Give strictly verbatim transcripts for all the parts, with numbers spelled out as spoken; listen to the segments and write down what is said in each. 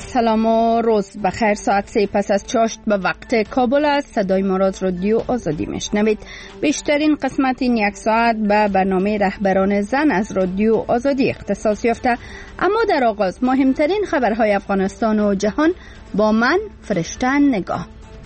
سلام و روز بخیر. ساعت سه پس از چاشت به وقت کابل است. صدای ما را از رادیو آزادی میشنوید. بیشترین قسمت این یک ساعت به برنامه رهبران زن از رادیو آزادی اختصاص یافته. اما در آغاز مهمترین خبرهای افغانستان و جهان با من فرشته نگاه.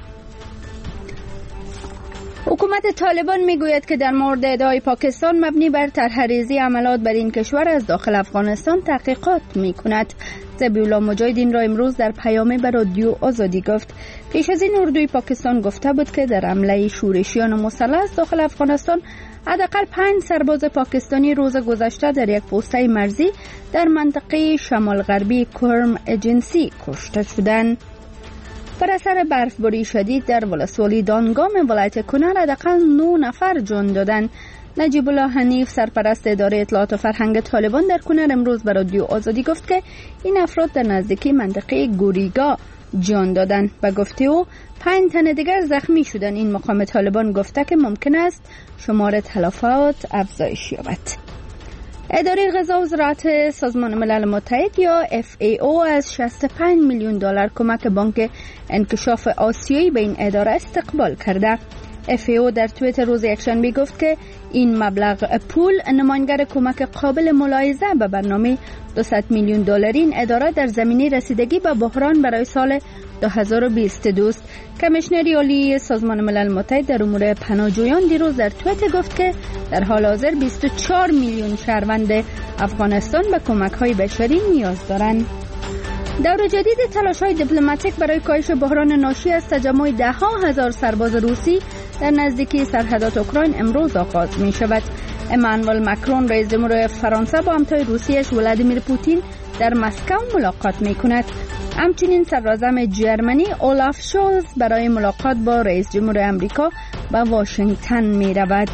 حکومت طالبان میگوید که در مورد ادعای پاکستان مبنی بر طرح‌ریزی عملات بر این کشور از داخل افغانستان تحقیقات میکند. ذبیح الله مجاهد این را امروز در پیامی به رادیو آزادی گفت. پیش از این اردوی پاکستان گفته بود که در حمله شورشیان مسلح داخل افغانستان حداقل پنج سرباز پاکستانی روز گذشته در یک پوسته مرزی در منطقه شمال غربی کرم ایجنسی کشته شدند. بر اثر برفباری شدید در ولسوالی دانگام ولایت کنر حداقل نه نفر جان دادند. نجیب الله حنیف سرپرست اداره اطلاعات و فرهنگ طالبان در کنر امروز به رادیو آزادی گفت که این افراد در نزدیکی منطقه گوریگا جان دادند. به گفته او پنج تن دیگر زخمی شدند. این مقام طالبان گفته که ممکن است شمار تلفات افزایش یابد. اداره غذا و زراعت سازمان ملل متحد یا اف ای او از شصت و پنج میلیون دلار کمک بانک انکشاف آسیایی به این اداره استقبال کرده. اف ای او در توییتر روز یکشنبه گفت که این مبلغ پول نمایانگر کمک قابل ملاحظه به برنامه دویست میلیون دلاری این اداره در زمینه رسیدگی به بحران برای سال دو هزار و بیست و دو است. کمیشنر عالی سازمان ملل متحد در امور پناهجویان دیروز در توییتر گفت که در حال حاضر بیست و چهار میلیون شهروند افغانستان به کمک‌های بشری نیاز دارند. دور جدید تلاش‌های دیپلماتیک برای کاهش بحران ناشی از تجمع ده ها هزار سرباز روسی در نزدیکی سرحدات اوکراین امروز آغاز می شود. امانوئل مکرون رئیس جمهور فرانسه با همتای روسیش ولادیمیر پوتین در مسکو ملاقات می کند. همچنین سرآزم جرمنی اولاف شولز برای ملاقات با رئیس جمهور امریکا به واشنگتن می رود.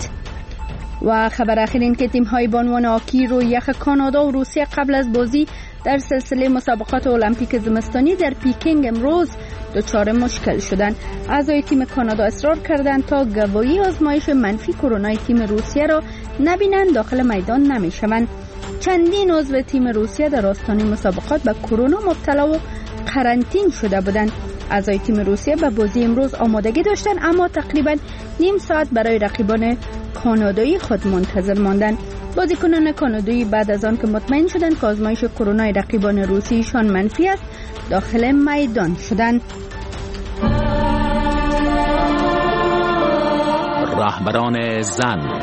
و خبر اخیر این که تیم‌های بانوان هاکی روی یخ کانادا و روسیه قبل از بازی در سلسله مسابقات المپیک زمستانی در پیکینگ امروز دچار مشکل شدند. اعضای تیم کانادا اصرار کردند تا گواهی آزمایش منفی کرونا تیم روسیه را نبینند داخل میدان نمیشوند. چندین عضو تیم روسیه در آستانه مسابقات به کرونا مبتلا و قرنطین شده بودند. اعضای تیم روسیه به بازی امروز آمادگی داشتند اما تقریبا نیم ساعت برای رقیبان کانادایی خود منتظر ماندند. بازیکنان کانادایی بعد از آن که مطمئن شدند که آزمایش کرونا رقیبان روسیشان منفی است داخل میدان شدند. رهبران زن.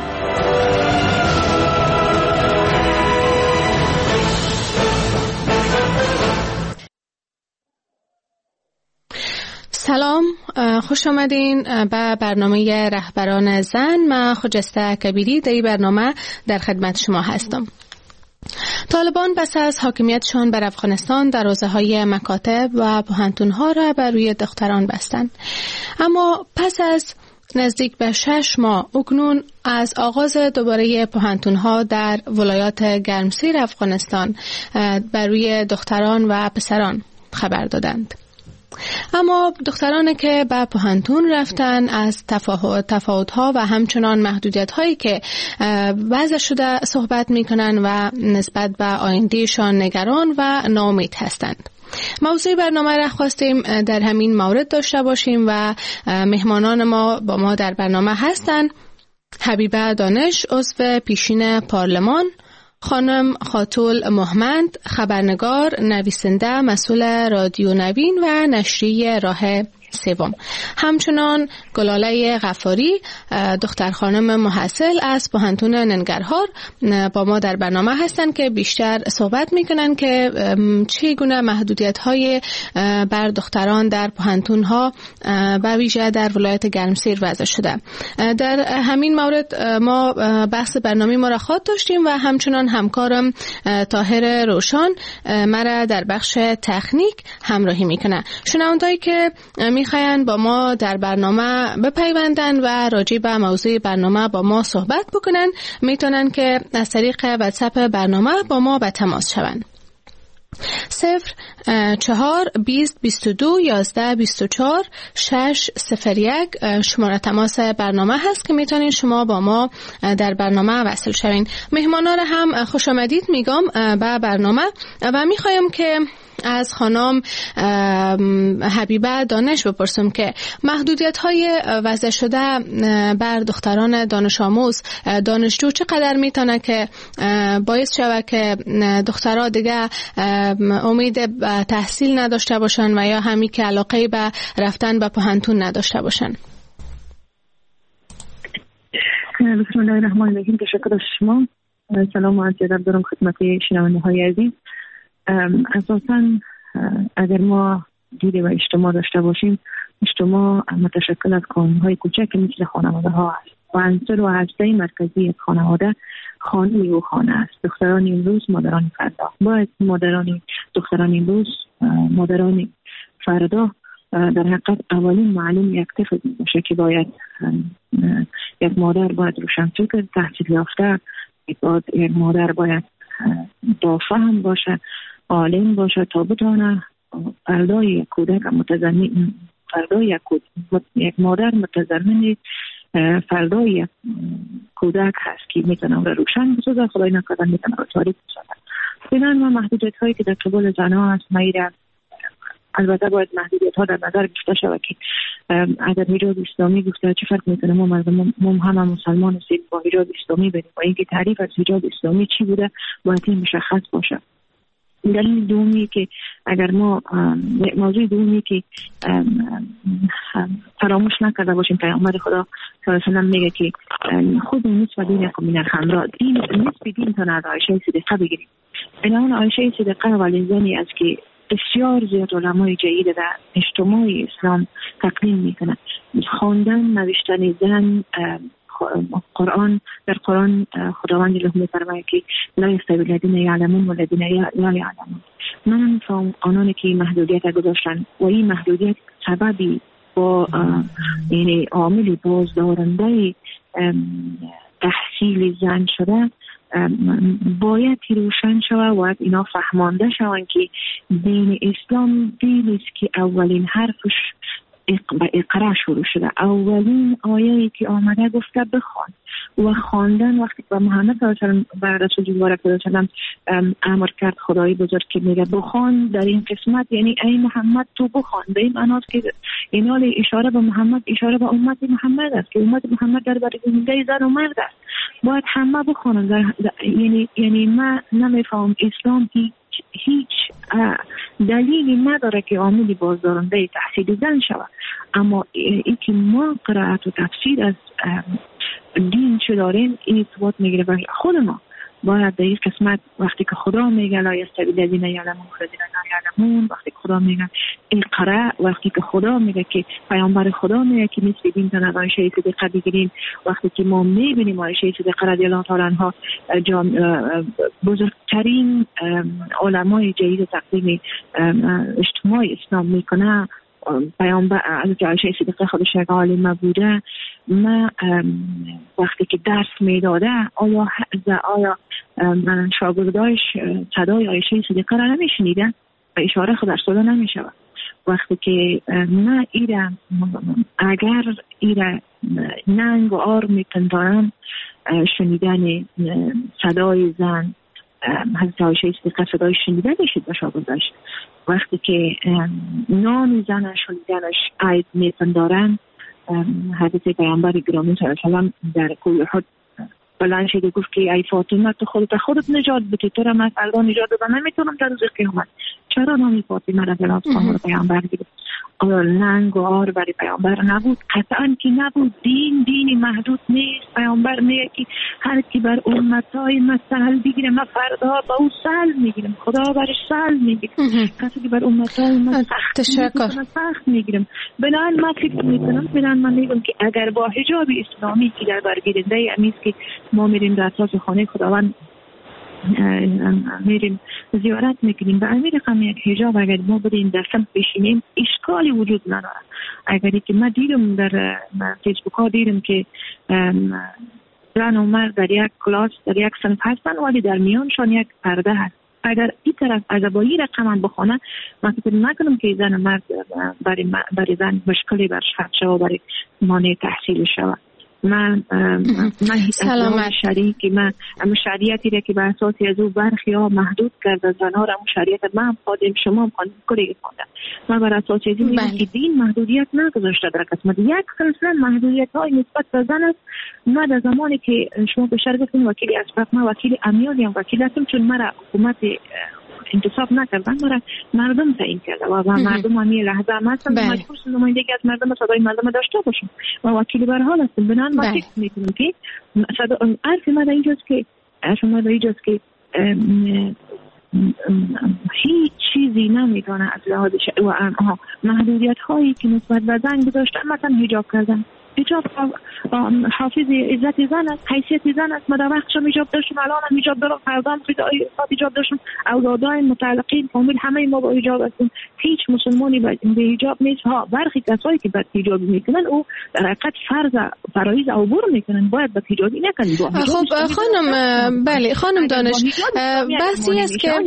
سلام، خوش آمدین به برنامه رهبران زن. من خجسته کبیری در این برنامه در خدمت شما هستم. طالبان پس از حاکمیتشان بر افغانستان دروازه‌های مکاتب و پوهنتون‌ها را بر روی دختران بستند. اما پس از نزدیک به شش ماه اکنون از آغاز دوباره پوهنتون‌ها در ولایات گرمسیر افغانستان بر روی دختران و پسران خبر دادند. اما دخترانی که به پوهنتون رفتن از تفاوت‌ها و همچنان محدودیت‌هایی که وضع شده صحبت می‌کنند و نسبت به آیندهشان نگران و ناامید هستند. موضوع برنامه را خواستیم در همین مورد داشته باشیم و مهمانان ما با ما در برنامه هستند. حبیبه دانش، عضو پیشین پارلمان، خانم خاتول محمد، خبرنگار، نویسنده، مسئول رادیو نوین و نشریه راه سوم. همچنان گلاله غفاری، دختر خانم محصل از پوهنتون ننگرهار با ما در برنامه هستند که بیشتر صحبت میکنن که چگونه محدودیت‌های بر دختران در پوهنتون‌ها و ویژه در ولایت گرمسیر وضع شده. در همین مورد ما بحث برنامه ما را خواهد داشتیم و همچنان همکارم طاهر روشن مرا در بخش تکنیک همراهی میکنه. شنوندهایی که میخواین با ما در برنامه بپیوندن و راجع به موضوع برنامه با ما صحبت بکنن میتونن که از طریق واتساپ برنامه با ما به تماس شوند. صفر چهار بیست بیست و دو یازده بیست و چهار شش صفر یک شماره تماس برنامه هست که میتونین شما با ما در برنامه وصل شوین. مهمانا را هم خوش آمدید میگم به برنامه و میخوایم که از خانم حبیبه دانش بپرسم که محدودیت های وضع شده بر دختران دانش آموز دانشجو چقدر میتونه که باعث شود که دخترها دیگه امید تحصیل نداشته باشن و یا همین که علاقه به رفتن به پوهنتون نداشته باشن؟ بسم الله الرحمن الرحیم. تشکر از شما. سلام و عرض ادب دارم خدمت شنونده های عزیز. اساساً اگر ما دید و اجتماع داشته باشیم، اجتماع متشکل از کانون‌های کوچک مثل خانواده ها است و عنصر و هسته مرکزی خانواده خانه و خانه است. دختران امروز مادران فردا. باید مادران دختران امروز مادران فردا در حقیقت اولین معلم یک طفل باشه که باید یک مادر باید روشنفکر تحصیل یافته، یک مادر باید با فهم باشه، عالم باشه تا بتونه فردای یک کودک متضمن فردای یک, یک مادر متضمن فردای یک کودک هست که میتونه را روشن بسازه، خدای نکرده میتونه را تاریک بسازه. بنابراین ما محدودیت هایی که در قبال زنها هست میره، البته باید محدودیت ها در نظر گرفته شود که اگر حجاب اسلامی گفته چه فرق میکنه، ما مردم ما همه مسلمان هستیم با حجاب اسلامی بریم و اینکه تعریف از حجاب اسلامی چی بوده باید این مشخص باشه. دلیل دومی که اگر ما موضوع دومی که فراموش نکرده باشیم، پیامبر خدا صلی الله علیه و سلم میگه که خود نصف دینکم من الخمر، دین نصف دین تا از عایشه صدیقه بگیریم. این عایشه صدیقه ولی زنی است که بسیار زیاد علمای جید در اجتماع اسلام تقدیم میکنه. خواندن، نوشتن زن، قرآن، در قرآن خداوند له میفرماید که لا یستوی الذین یعلمون والذین لا یعلمون. من میفهم آنانی که محدودیت گذاشتن و این محدودیت سببی با یعنی عامل بازدارنده تحصیل زن شده باید روشن شود و اینا فهمانده شوند که دین اسلام دینی است که اولین حرفش با اقرا شروع شده. اولین آیه‌ای که آمده گفته بخوان و خواندن وقتی که محمد صلی الله علیه و سلم بر رسول الله صلی الله علیه و سلم امر کرد خدای بزرگ که میگه بخوان در این قسمت، یعنی ای محمد تو بخوان. به این معنی است که اینا اشاره به محمد، اشاره به امت محمد است که امت محمد در برای زنده زن و مرد است، باید همه بخوانند. یعنی یعنی من نمیفهم اسلام هیچ هیچ دلیلی نداره که عاملی بازدارنده تحصیل زن شود، اما این که ما قرائت و تفسیر از دین چه داریم این اثبات میگیره و خود ما باید در این قسمت وقتی که خدا میگه لا یستوی الذین یعلمون والذین لا یعلمون، وقتی که خدا میگه اقرا، وقتی که خدا میگه که پیامبر خدا میگه که نصف دین تا از عایشه صدیقه بگیریم، وقتی که ما میبینیم عایشه صدیقه رضی الله تعالی عنها بزرگترین علمای جدید تقدیم اجتماع اسلام میکنه، پیامبر حضرت عایشه صدیقه خودش یک عالمه بوده. ما وقتی که درس میداده آیا آیا شاگردایش صدای عایشه صدیقه را نمیشنیدن و اشاره خود در صدا نمیشود؟ وقتی که ما ایره اگر ایره ننگ و آر میپندارن شنیدن صدای زن حضرت عایشه صدیقه صدای شنیده بشید و شاگرداش، وقتی که نام زن شنیدنش عیب میپندارن، حضرت پیامبر گرامی صلی الله علیه و سلم در کوه احد بلند شد و گفت که ای فاطمه تو خودت خودت نجات بده، تو را من فردا نجات بدم نمیتونم در روز قیامت. چرا نامی فاطمه را در آسمان پیامبر گرفت؟ آیا ننگ و آر برای پیامبر نبود؟ قطعا که نبود. دین دینی محدود نیست. پیامبر میگه که هر کی بر امتای من سهل بگیره من فردا با او سهل میگیرم، خدا برش سهل میگیره. کسی که بر امتای من سخت میگیرم. بنابراین من فکر میکنم بنابراین من میگم که اگر با حجاب اسلامی که در برگیرنده امیز که ما میریم در اساس خانه خداوند میریم زیارت میکنیم به امیر رقم یک حجاب اگر ما بریم در سمت بشینیم اشکالی وجود نداره. اگری که ما دیدم در فیسبوک ها دیدم که زن و مرد در یک کلاس در یک صنف هستن ولی در میانشان یک پرده هست. اگر این طرف از ابایی رقم هم بخونه من فکر نکنم که زن و مرد برای, برای زن مشکلی برش خط شود برای مانع تحصیل شود. من من شریک من شریعتی را که به اساسی از او برخی ها محدود کرده زنها را شریعت من خادم شما هم خانم کاری خوندن من بر اساسی از این که دین محدودیت نگذاشته در قسمت یک سلسله محدودیت های نسبت به زن است. من در زمانی که شما بشار گفتین وکیلی اسبق ما وکیل امیالی هم وکیل هستم چون مرا حکومت انتصاب نکردن مرا مردم تعیین کرده و مردم همی لحظه هم هستم مجبور شدم نمایندگی از مردم صدای مردم داشته باشم و وکیل به حال هستم بنان ما فکر میکنم که عرف ما در اینجاست که عرف ما در اینجاست که هیچ چیزی نمیتونه از لحاظ و محدودیت هایی که نسبت به زن گذاشتن مثلا حجاب کردن حجاب حافظ عزت زن است حیثیت زن است ما در وقتشم حجاب داشتم الان هم حجاب دارم فردام خیلی حجاب داشتم اولادای متعلقین کامل همه ما با حجاب هستیم هیچ مسلمانی به حجاب نیست ها برخی کسایی که بد حجاب میکنن او در حقیقت فرض فرایض عبور میکنن باید بد حجابی نکنن. خب خانم بله خانم دانش بحثی است که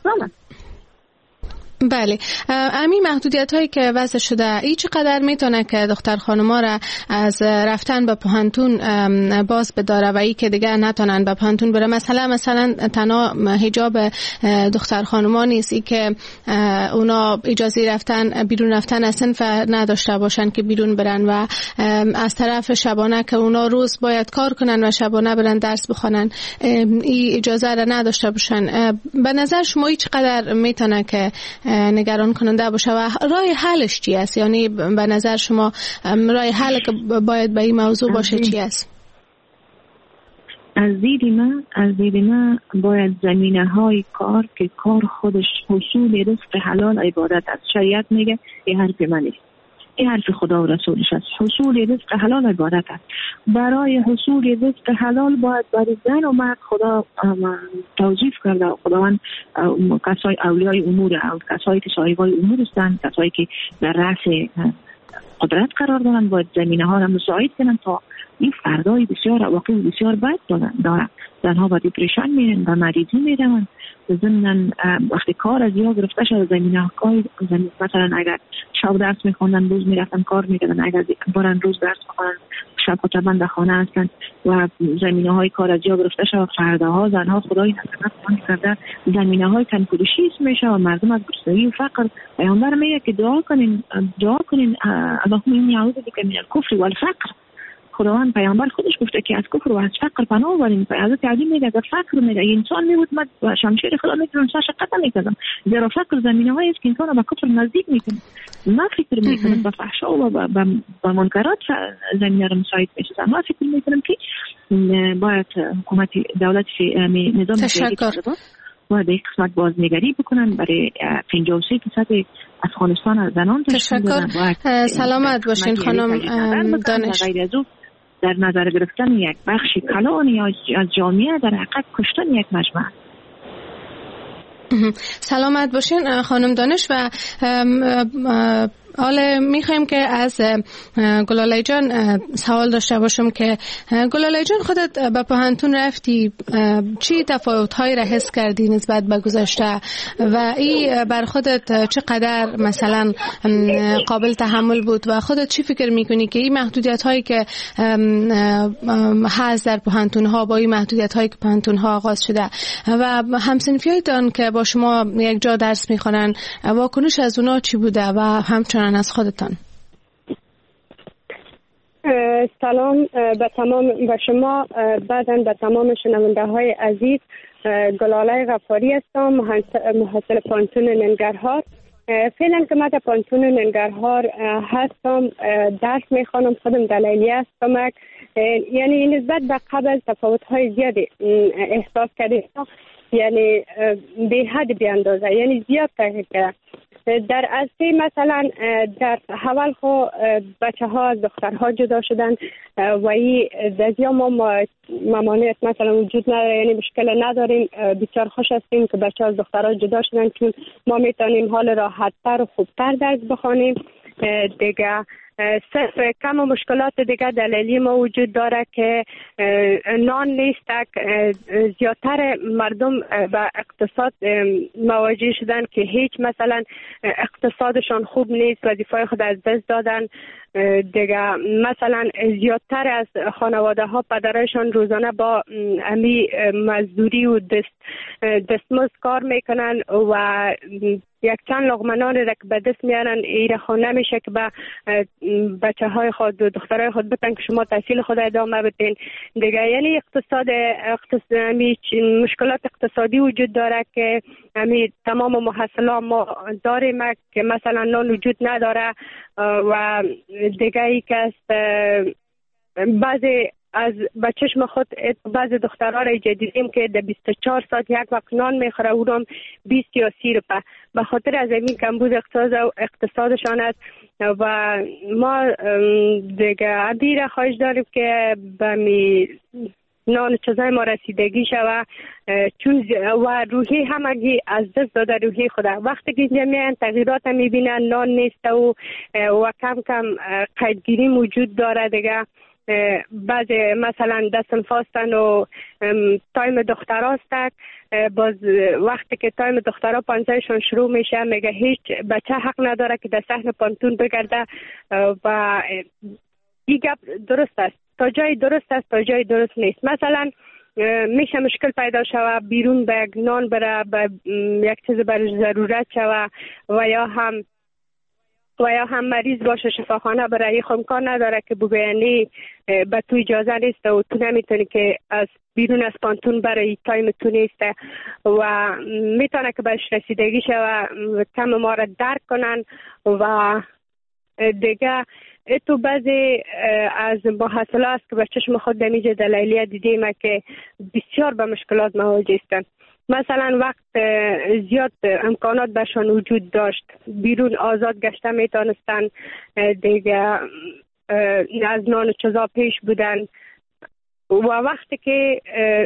بله امی محدودیت هایی که وضع شده ای چقدر میتونه که دختر خانما را از رفتن به پوهنتون باز بداره و ای که دیگه نتونن به پوهنتون بره مثلا مثلا تنها حجاب دختر خانما نیست ای که اونا اجازه رفتن بیرون رفتن از صنف نداشته باشن که بیرون برن و از طرف شبانه که اونا روز باید کار کنن و شبانه برن درس بخونن ای اجازه را نداشته باشن. به نظر شما ای چقدر میتونه که نگران کننده باشه و راه حلش چی است؟ یعنی به نظر شما راه حل که باید به این موضوع باشه چی است؟ از دید من از دید من باید زمینه های کار که کار خودش حصول رزق حلال عبادت است. شریعت میگه این حرف من نیست این حرف خدا و رسولش است. حصول رزق حلال عبادت است. برای حصول رزق حلال باید برای زن و مرد خدا توظیف کرده و خداوند کسای اولیای امور کسایی که صاحبای امور هستند کسایی که در رأس قدرت قرار دارند باید زمینه ها را مساعد کنند تا این فردای بسیار واقعی بسیار بد دارند. زنها با دیپریشن میرن و مریضی میرن ضمن وقتی کار از یا گرفته شده زمینه های مثلا اگر شب درس میخوندن روز میرفتن کار میکردن اگر بارن روز درس میخوندن شب خطبان در خانه هستن و زمینه های کار از یا گرفته شده فرداها زنها خدای نصرت خواهی کرده زمینه های تنکلوشیز میشه و مردم از گرسنگی و فقر. پیامبر میگه که دعا کنین دعا کنین اللهم انی اعوذ بک من الکفر والفقر. خداوند پیامبر خودش گفته که از کفر و از فقر پناه ببرین. حضرت علی میگه اگر فقر میگه انسان میبود من با شمشیر خدا میتونم سرش قطع میکردم زیرا فقر زمینه هایی است که انسان به کفر نزدیک میکنه. ما فکر میکنم با فحشا و با منکرات زمینه رو مساعد میشه. ما فکر میکنم که باید حکومت دولت نظام سیاسی باید یک قسمت بازنگری بکنن برای پنجاه و سه درصد افغانستان زنان تشکر. سلامت باشین خانم دانش. در نظر گرفتن یک بخش کلان یا از جامعه در حقیقت کشتن یک مجموعه. سلامت باشین خانم دانش و حالا میخوایم که از گلاله جان سوال داشته باشم که گلاله جان خودت به پوهنتون رفتی چی تفاوت‌هایی را حس کردی نسبت به گذشته و این بر خودت چقدر مثلا قابل تحمل بود و خودت چی فکر میکنی که این محدودیت‌هایی که هست در پوهنتون‌ها با این محدودیت‌هایی که پوهنتون‌ها آغاز شده و همسنفیایتان که با شما یک جا درس میخونن واکنش از اونا چی بوده و همچنان از خودتان؟ سلام به تمام به شما بعداً به تمام شنونده های عزیز. گلاله غفاری هستم محصل پانتون ننگرهار. فعلا که من در پانتون ننگرهار هستم درس میخوانم خودم دلیلی هستم یعنی نسبت به قبل تفاوت های زیادی احساس کردیم یعنی به حد بی اندازه یعنی زیاد تغییر کرده. در اصلی مثلا در حول خو بچه ها از دخترها جدا شدن و ای دزیا ما ممانعت مثلا وجود نداره یعنی مشکل نداریم بسیار خوش هستیم که بچه ها از دخترها جدا شدن چون ما میتونیم حال راحت تر و خوبتر درس بخوانیم دیگه. صرف کم و مشکلات دیگه دلیلی ما وجود داره که نان نیست. زیادتر مردم به اقتصاد مواجه شدن که هیچ مثلا اقتصادشان خوب نیست، وظیفه خود از دست دادن دیگه. مثلا زیادتر از خانواده ها پدرشان روزانه با امی مزدوری و دست دستمزد کار میکنن و یک چند لقمه نان را که به دست میارن ایره خانه میشه که به بچه های خود و دخترای خود بتن که شما تحصیل خود ادامه بدین دیگه. یعنی اقتصاد اقتصاد مشکلات اقتصادی وجود داره که امی تمام محصلات ما داریم که مثلا نان وجود نداره و دیگه ای که است بعضی از بچه‌ش خود بعض دخترها را دیدیم که در بیست و چهار ساعت یک وقت نان میخوره، او هم بیست یا سی روپه، به خاطر از این کمبود اقتصاد اقتصادشان است. و ما دیگه ابی را خواهش داریم که به می نان چیزای ما رسیدگی شود چون و روحی همگی از دست داده روحی خود. وقتی که اینجا میان تغییرات میبینن نان نیست و و کم کم قیدگیری موجود داره دیگه. بعض مثلا دستن فاستن و تایم دختر هستک، باز وقتی که تایم دخترها پانزهشون شروع میشه میگه هیچ بچه حق نداره که در صحن پانتون بگرده و این گپ درست است، تا جای درست است تا جای درست نیست. مثلا میشه مشکل پیدا شوه بیرون به نان بره، به یک چیز برای ضرورت شوه و یا هم و یا هم مریض باشه شفاخانه برای خود امکان نداره که بگوینی به تو اجازه نیست و تو نمیتونی که از بیرون از پانتون برای تایم تو نیست و میتونه که بهش رسیدگی شوه کم ما را درک کنن. و دیگه تو بعضی از محصله است که به چشم خود دمیجه دلیلیه دیدیم که بسیار به مشکلات مواجه هستند. مثلا وقت زیاد امکانات برشان وجود داشت، بیرون آزاد گشته میتونستن دیگه، از نان و چیزا پیش بودن و وقتی که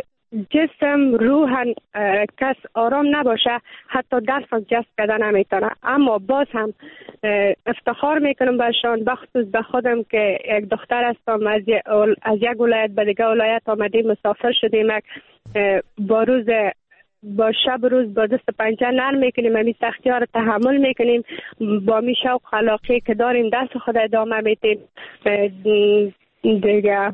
جسم روحن کس آرام نباشه حتی درس از جست کردن نمیتونه. اما باز هم افتخار میکنم برشان، بخصوص به خودم که یک دختر هستم، از از یک ولایت به دیگه ولایت آمدیم مسافر شدیم، با روز با شب روز با دست پنجه نرم میکنیم، همین سختی ها رو تحمل میکنیم، با می شوق خلاقی که داریم دست خود ادامه میدیم دیگه.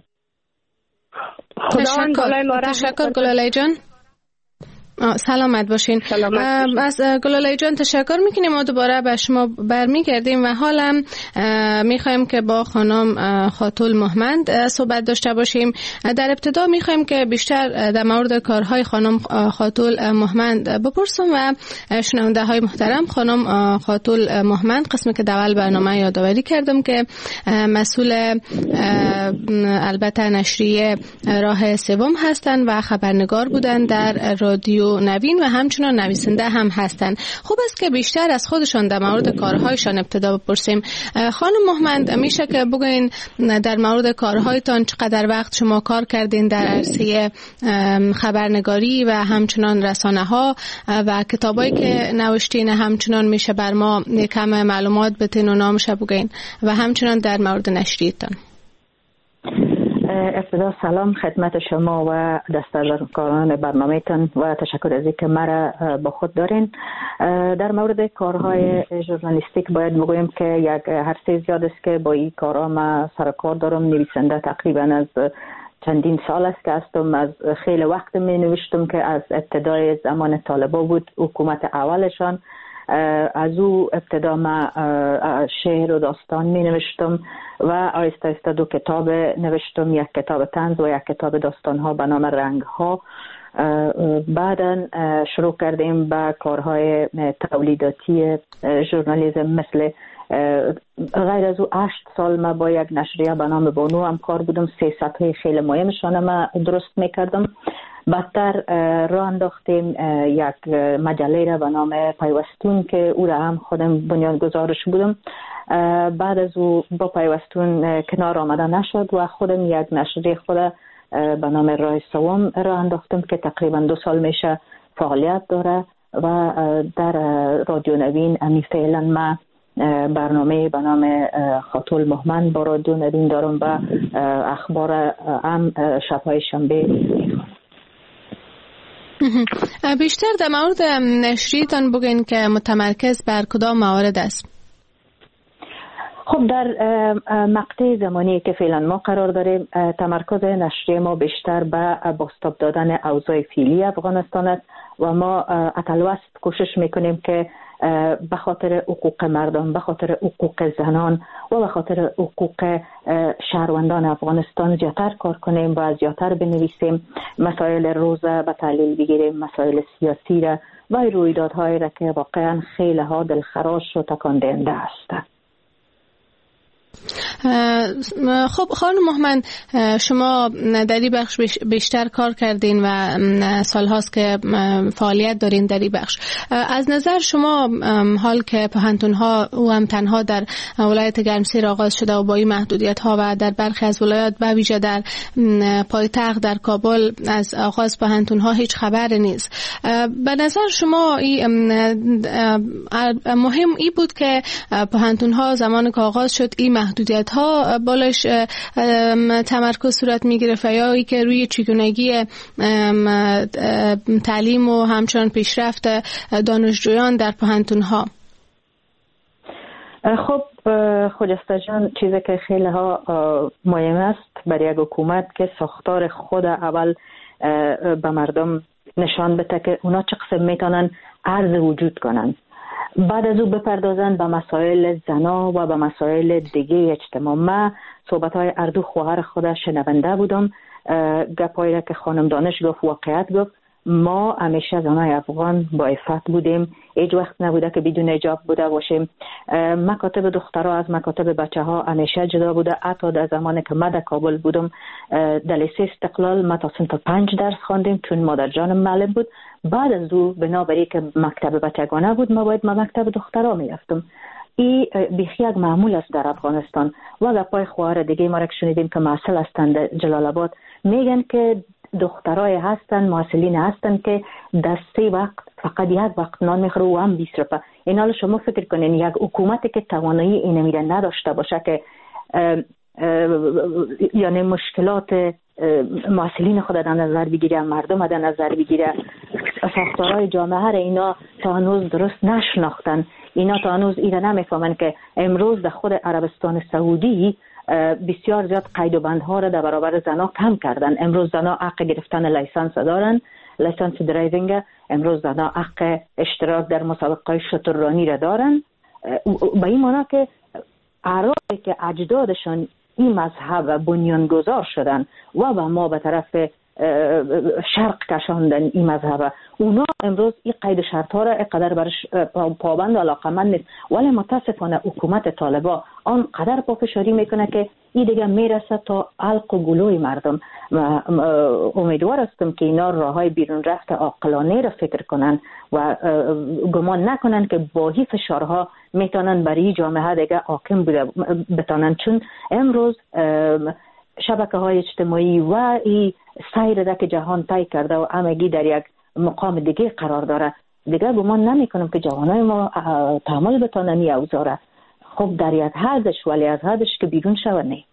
تشکر تشکر گلاله جان، سلامت باشین. سلامت از گلاله جان تشکر میکنیم. ما دوباره به شما برمیگردیم و حالا میخوایم که با خانم خاتون مهمند صحبت داشته باشیم. در ابتدا میخوایم که بیشتر در مورد کارهای خانم خاتون مهمند بپرسم و شنونده های محترم، خانم خاتون مهمند قسمی که دول برنامه یادآوری کردم که مسئول البته نشریه راه سوم هستند و خبرنگار بودند در رادیو نوین و همچنان نویسنده هم هستند. خوب است که بیشتر از خودشان در مورد کارهایشان ابتدا بپرسیم. خانم مهمند، میشه که بگوین در مورد کارهایتان چقدر وقت شما کار کردین در عرصه خبرنگاری و همچنان رسانه ها و کتابایی که نوشتین، همچنان میشه بر ما کم معلومات بتین و نامش بگین و همچنان در مورد نشریتان. ابتدا سلام خدمت شما و دستاوردکاران برنامه‌تان و تشکر از اینکه مرا با خود دارین. در مورد کارهای ژورنالیستیک باید بگویم که یک عرصه زیاد است که با این کارها ما سر کار دارم. نویسنده تقریبا از چندین سال است که هستم، از خیلی وقت می نوشتم که از ابتدای زمان طالبا بود، حکومت اولشان. از او ابتدا ما شعر و داستان می نوشتم و آیسته آیسته دو کتاب نوشتم، یک کتاب طنز و یک کتاب داستان ها به نام رنگ ها. بعدا شروع کردیم به کارهای تولیداتی ژورنالیسم، مثل غیر از او هشت سال ما با یک نشریه به نام بانو هم کار بودم، سه سطح خیلی مهمشان ما درست میکردم. بعدتر راه انداختیم یک مجله را به نام پیوستون که او را هم خودم بنیانگذارش بودم. بعد از او با پیوستون کنار آمده نشد و خودم یک نشریه خود به نام راه سوم راه انداختم که تقریبا دو سال میشه فعالیت داره و در رادیو نوین امی فعلا ما برنامه به نام خاطول مهمن برای دو ندین دارم و اخبار هم شبهای شنبه میخوانم. بیشتر در مورد نشریتان بگین که متمرکز بر کدام موارد است؟ خب در مقطع زمانی که فعلا ما قرار داریم تمرکز نشریه ما بیشتر به بازتاب دادن اوضاع فعلی افغانستان است و ما اتلوست کوشش میکنیم که به خاطر حقوق مردم، به خاطر حقوق زنان و به خاطر حقوق شهروندان افغانستان زیادتر کار کنیم و زیادتر بنویسیم، مسائل روزه به تحلیل بگیریم، مسائل سیاسی را و رویدادهایی را که واقعا خیلی ها دلخراش و تکان دهنده است. خب خانم مهمن، شما در این بخش بیشتر کار کردین و سالهاست که فعالیت دارین در این بخش. از نظر شما حال که پوهنتون‌ها او هم تنها در ولایت گرمسیر آغاز شده و با این محدودیت‌ها و در برخی از ولایات به ویژه در پایتخت در کابل از آغاز پوهنتون‌ها هیچ خبری نیست، به نظر شما مهم ای بود که پوهنتون‌ها زمان که آغاز شد این محدودیت ها بالش تمرکز صورت می گرفت یا ای که روی چگونگی تعلیم و همچنان پیشرفت دانشجویان در پوهنتون ها؟ خب خجسته جان، چیزی که خیلی ها مهم است برای یک حکومت که ساختار خود اول به مردم نشان بده که اونا چه قسم میتونن عرض وجود کنن، بعد از او بپردازن به مسائل زنا و به مسائل دیگه اجتماع. من صحبت‌های اردو خواهر خود شنونده بودم، گپایی که خانم دانش گفت واقعیت گفت. ما همیشه زنای افغان با عفت بودیم، هیچ وقت نبوده که بدون حجاب بوده باشیم. مکاتب دخترها از مکاتب بچه ها همیشه جدا بوده. حتی در زمانی که من در کابل بودم در لیسه استقلال ما تا صنف پنج درس خواندیم چون مادر جانم معلم بود. بعد از او بنابراین که مکتب بچگانه بود ما باید ما مکتب دخترها میرفتم. این بیخی یک معمول است در افغانستان. و گپای خواهر دیگه ما را که شنیدیم که معسل هستند جلال آباد، میگن که دخترای هستن معسلین هستن که در سه وقت فقط یک وقت نان میخوره و هم بیست روپه. این حال شما فکر کنین یک حکومتی که توانایی این میره نداشته باشه که اه اه یعنی مشکلات معسلین خود در نظر بگیره، مردم در نظر بگیره، ساختارهای جامعه را اینا تا هنوز درست نشناختن، اینا تا هنوز اینا نمیفهمن که امروز در خود عربستان سعودی بسیار زیاد قید و بندها را در برابر زنا کم کردن. امروز زنا حق گرفتن لیسانس دارن، لیسانس درایوینگ. امروز زنا حق اشتراک در مسابقات شتررانی را دارن. به این معنی که اعرابی که اجدادشان این مذهب بنیانگذار شدن و به ما به طرف شرق کشاندن این مذهب، اونا امروز این قید شرط ها را اقدر برش پابند و علاقمند نیست. ولی متاسفانه حکومت طالبا آنقدر پافشاری میکنه که این دیگه میرسه تا حلق و گلوی مردم. امیدوار هستم که اینا راه های بیرون رفت عاقلانه را فکر کنن و گمان نکنن که با هی فشارها میتونن برای جامعه دیگه حاکم بوده بتانن، چون امروز شبکه های اجتماعی و این سیر ده که جهان طی کرده و همگی در یک مقام دیگه قرار داره، دیگه گمان نمی کنم که جوانای ما تحمل بتانن این اوضاع. خب در یک حدش، ولی از حدش که بیرون شود نه.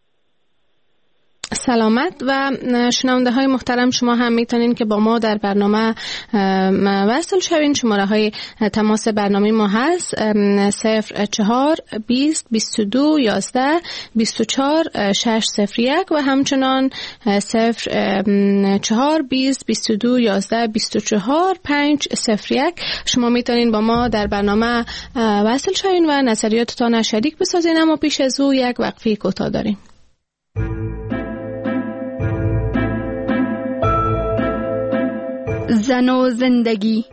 سلامت. و شنونده های محترم، شما هم میتونین که با ما در برنامه وصل شوین. شماره های تماس برنامه ما هست صفر چهار بیست بیست و دو یازده بیست و چهار شش صفر یک و همچنان صفر چهار بیست بیست و دو یازده بیست و چهار پنج صفر یک. شما میتونین با ما در برنامه وصل شوین و نظریاتتان شریک بسازین. اما پیش از او یک وقفه کوتاه داریم. زن و زندگی.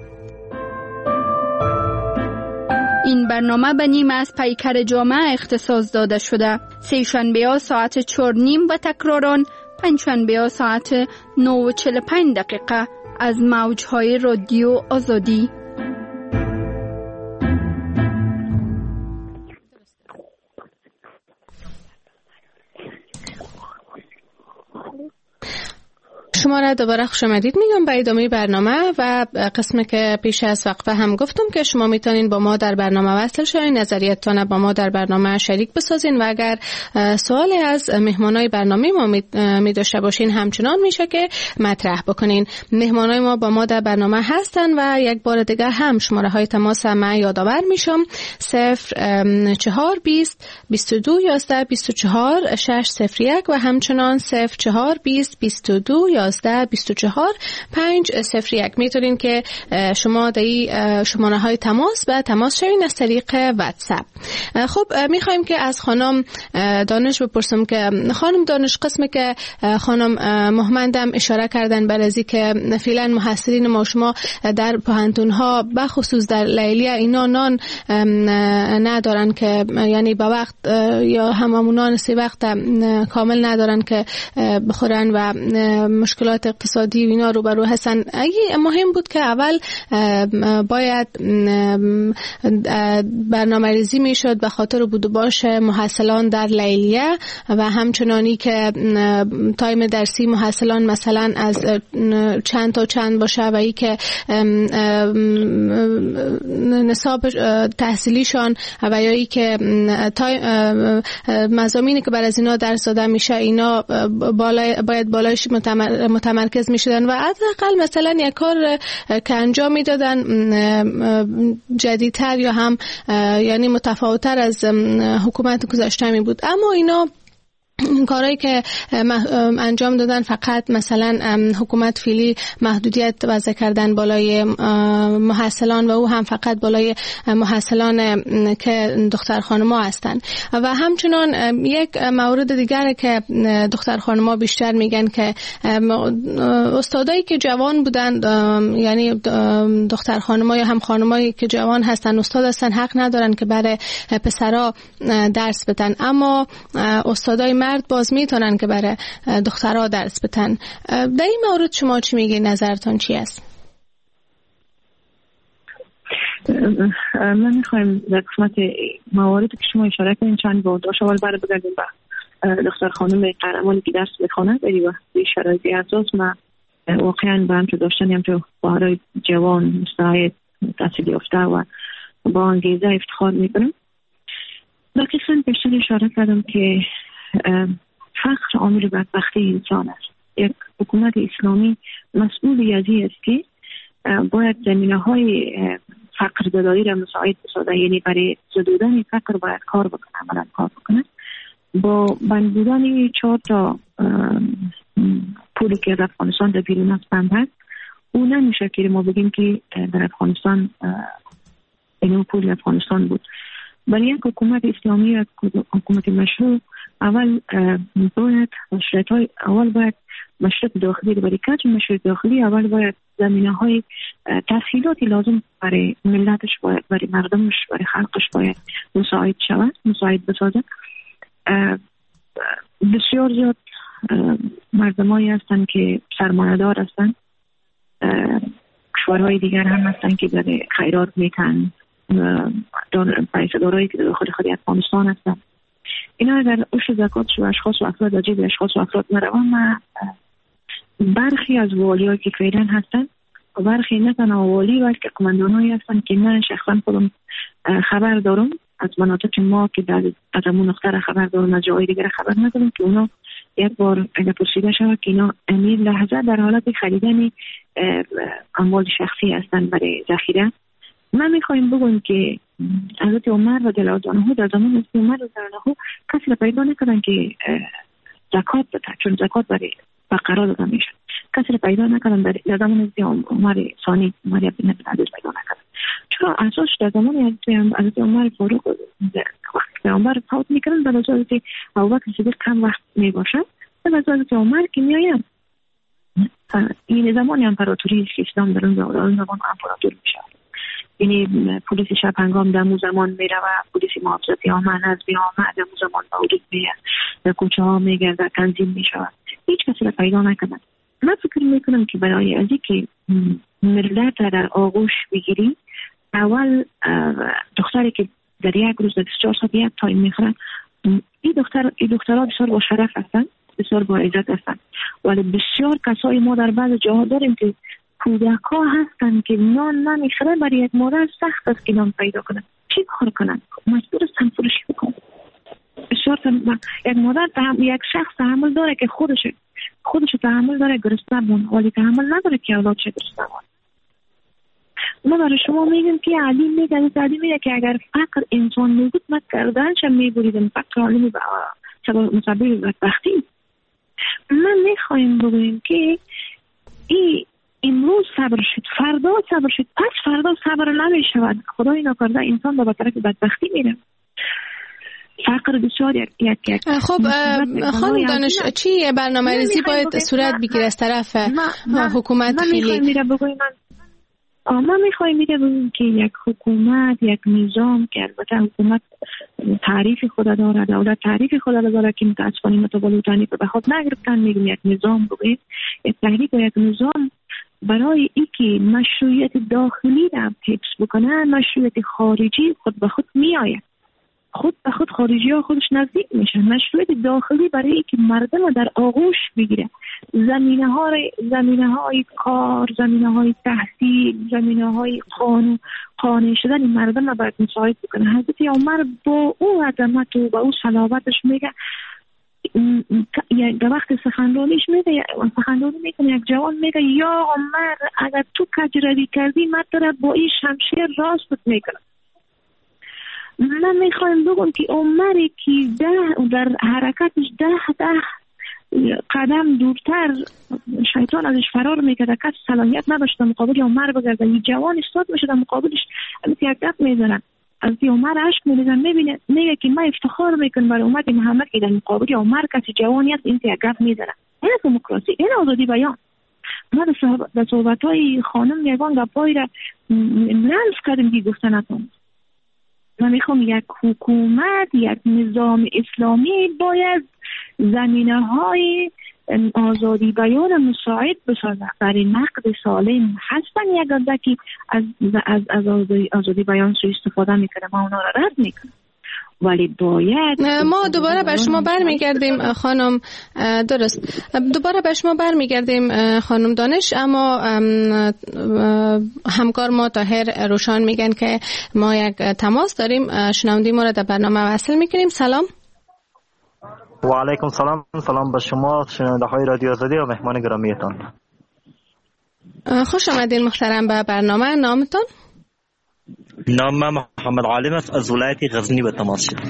این برنامه به نیم از پیکر جامعه اختصاص داده شده. سه شنبه ها ساعت چهار نیم و تکراران پنج شنبه ها ساعت نه و چهل و پنج دقیقه از موجهای رادیو آزادی. شما را دوباره خوش آمدید میگم به ادامه برنامه و قسمی که پیش از وقفه هم گفتم که شما میتونین با ما در برنامه وصل شوین، نظریتتان با ما در برنامه شریک بسازین و اگر سوالی از مهمانای برنامه ما می داشته باشین همچنان میشه که مطرح بکنین. مهمانای ما با ما در برنامه هستن و یک بار دیگه هم شماره های تماس ما یادآور میشم: صفر چهار بیست بیست و دو یازده بیست و چهار شش صفر یک و همچنان صفر چهار بیست بیست و دو یازده بیست و چهار پنج صفر یک. میتونین که شما دایی شماره های تماس به تماس شوین از طریق واتساپ. خب میخوایم که از خانم دانش بپرسم که خانم دانش، قسمی که خانم محمدم اشاره کردن بر ازی که فعلا محصلین ما شما در پوهنتون ها بخصوص در لیلیه اینا نان ندارن که یعنی به وقت یا هممونان سی وقت کامل ندارن که بخورن و مشکلات اقتصادی و اینا رو برو هستن. اگه مهم بود که اول باید برنامه ریزی میشد به خاطر بود و باش محصلان در لیلیه و همچنانی که تایم درسی محصلان مثلا از چند تا چند باشه و ای که نصاب تحصیلیشان و یا ای که مضامینی که بر از اینا درس داده میشه اینا بالای باید بالایش متمرکز میشدن و حداقل مثلا یک کار که انجام میدادن جدیدتر یا هم یعنی متفاوت‌تر از حکومت گذشته می بود. اما اینا کارهایی که انجام دادن فقط مثلا حکومت فعلی محدودیت وضع کردن بالای محصلان و او هم فقط بالای محصلان که دختر خانم‌ها هستن و همچنان یک مورد دیگر که دختر خانم‌ها بیشتر میگن که استادایی که جوان بودن یعنی دختر خانم‌ها یا هم خانمایی که جوان هستن استاد هستن حق ندارن که برای پسرها درس بدن، اما استادای مرد باز میتونن که برای دخترها درس بدن. در این مورد شما چی میگی؟ نظرتون چی است؟ من میخوایم در قسمت مواردی که شما اشاره کردین چند با دو سوال برای بگردیم به دختر خانم قهرمانی که درس بخونه ولی و به شرایط اساس ما واقعا با هم تو داشتن هم تو بهارای جوان مستعد تحصیل یافته و با انگیزه افتخار میکنم. در قسمت بیشتر اشاره کردم که فقر عامل بدبختی انسان است. یک حکومت اسلامی مسئول ازی است که باید زمینه‌های فقر زدایی را مساعد بسازد، یعنی برای زدودن فقر باید کار بکنه، عملا کار بکنه. با بند بودن چهار تا پولی که در افغانستان در بیرون از بند هست، او نمیشه که ما بگیم که در افغانستان اینو پول افغانستان بود. برای یک حکومت اسلامی و حکومت مشروع اول باید مشروعیت های اول باید مشروع داخلی برای کج مشروع داخلی اول باید زمینه های تسهیلاتی لازم برای ملتش باید برای مردمش برای خلقش باید مساعد شود، مساعد بسازد. بسیار زیاد مردمایی هستند که سرمایه دار هستند، کشورهای دیگر هم هستند که برای خیرات میتن، پیسه دارایی که داخل خود افغانستان هستن. اینا اگر اوش زکات و اشخاص و افراد از جیب اشخاص و افراد نروان، ما برخی از والی‌ها که فعلا هستن و برخی نه تنها والی بلکه قماندان‌هایی هستن که من شخصا خودم خبر دارم از مناطق ما که در از همون نقطه خبر دارم، از جای دیگر خبر ندارم که اونا یک بار اگر پرسیده شود که اینا امیر لحظه در حالت خریدن اموال شخصی هستن برای ذخیره. من میخوایم بگویم که حضرت عمر رضی الله عنه در زمان حضرت عمر رضی الله عنه کسی را پیدا نکردن که زکات بده، چون زکات برای فقرا داده میشه. کسی را پیدا نکردن در زمان حضرت عمر ثانی عمر ابن عبدالعزیز پیدا نکردن، چرا اساس در زمان حضرت عمر فاروق وقتی پیامبر فوت میکنن بعد از حضرت ابوبکر صدیق کم وقت میباشد، بعد از حضرت عمر که میایم این زمان امپراتوری است که اسلام در اون زمان امپراتور میشه. یعنی پلیس شب هنگام در اون زمان میره و پلیس محافظتی ها نظمی ها در اون زمان موجود میاد، در کوچه ها میگرده، تنظیم میشود. هیچ کسی را پیدا نکنن. من فکر میکنم که برای ازی که ملت در آغوش بگیریم، اول دختری که در یک روز در بیست و چهار ساعت یک تایم میخورن، این دختر این دخترها بسیار با شرف هستن، بسیار با عزت هستند، ولی بسیار کسای ما در بعض جاها داریم که کودک ها هستند که نان نمیخوره، برای یک مادر سخت است که نان پیدا کنه. چی کار کنن؟ مجبور است تنفرشی بکنه. بسیار تن... یک مادر تحم... یک شخص تحمل داره که خودش خودش تحمل داره گرسنه بمونه، ولی تحمل نداره که اولادش گرسنه بمونه. ما برای شما میگم که علیم میگه تعلیم میگه که اگر فقر انسان موجود مت کردنش میبریدن، فقر علمی سبب مسبب بدبختی. من میخوایم بگویم که این امروز صبر شد، فردا صبر شد، پس فردا صبر نمیشود. خدای نکرده انسان به طرف بدبختی میره. فقر بسیار یک یک یک خب خانم دانش، چی برنامه ریزی باید صورت بگیره از طرف حکومت خیلی؟ ما میخوایم میگه بگیم که یک حکومت، یک نظام که البته حکومت تعریف خود داره، دولت تعریف خود داره که متاسفانه متبالوتانی به خود نگرفتن، میگیم یک نظام بگیم، یک تحریک و یک نظام برای ای که مشروعیت داخلی را حفظ بکنه، مشروعیت خارجی خود به خود میآید. خود به خود خارجی ها خودش نزدیک میشن. مشروعیت داخلی برای ای که مردم در آغوش بگیره، زمینه ها زمینه های کار، زمینه های تحصیل، زمینه های قانون قانع شدن مردم را باید مساعد بکنه. حضرت عمر با او عظمت و با او صلابتش میگه، در وقت سخنرانیش میگه، سخنرانی میکنه، یک جوان میگه یا عمر اگر تو کجروی کردی من را با این شمشیر راستت میکنم. من میخوایم بگم که عمری که ده در حرکتش ده ده قدم دورتر شیطان ازش فرار میکرد، کس صلاحیت نداشت مقابل عمر بگرده. یه جوان استاد میشه در مقابلش یک دفع میزنن، از عمر عشق میریزن، میبینه میگه که من افتخار میکنم برای امت محمد که در مقابل عمر کسی جوانی هست این یک دفع میزنن. این دموکراسی، این آزادی بیان. ما در صحبت های خانم یگان گپایی را لمس کردیم که گفتن نتون. من میخوام یک حکومت، یک نظام اسلامی باید زمینه های آزادی بیان مساعد بسازه. برای نقد سالم هستن یک عده که از, از, از آزادی, آزادی بیان سو استفاده میکنه، ما اونا را رد میکنه، ولی باید ما دوباره به شما برمیگردیم خانم. درست، دوباره به شما برمیگردیم خانم دانش، اما همکار ما طاهر روشان میگن که ما یک تماس داریم، شنونده ما را در برنامه وصل میکنیم. سلام. و علیکم سلام. سلام به شما شنونده های رادیو آزادی و مهمان گرامیتان. خوش آمدین محترم به برنامه. نامتون؟ نام من محمد عالم است، از ولایت غزنی به تماس شد.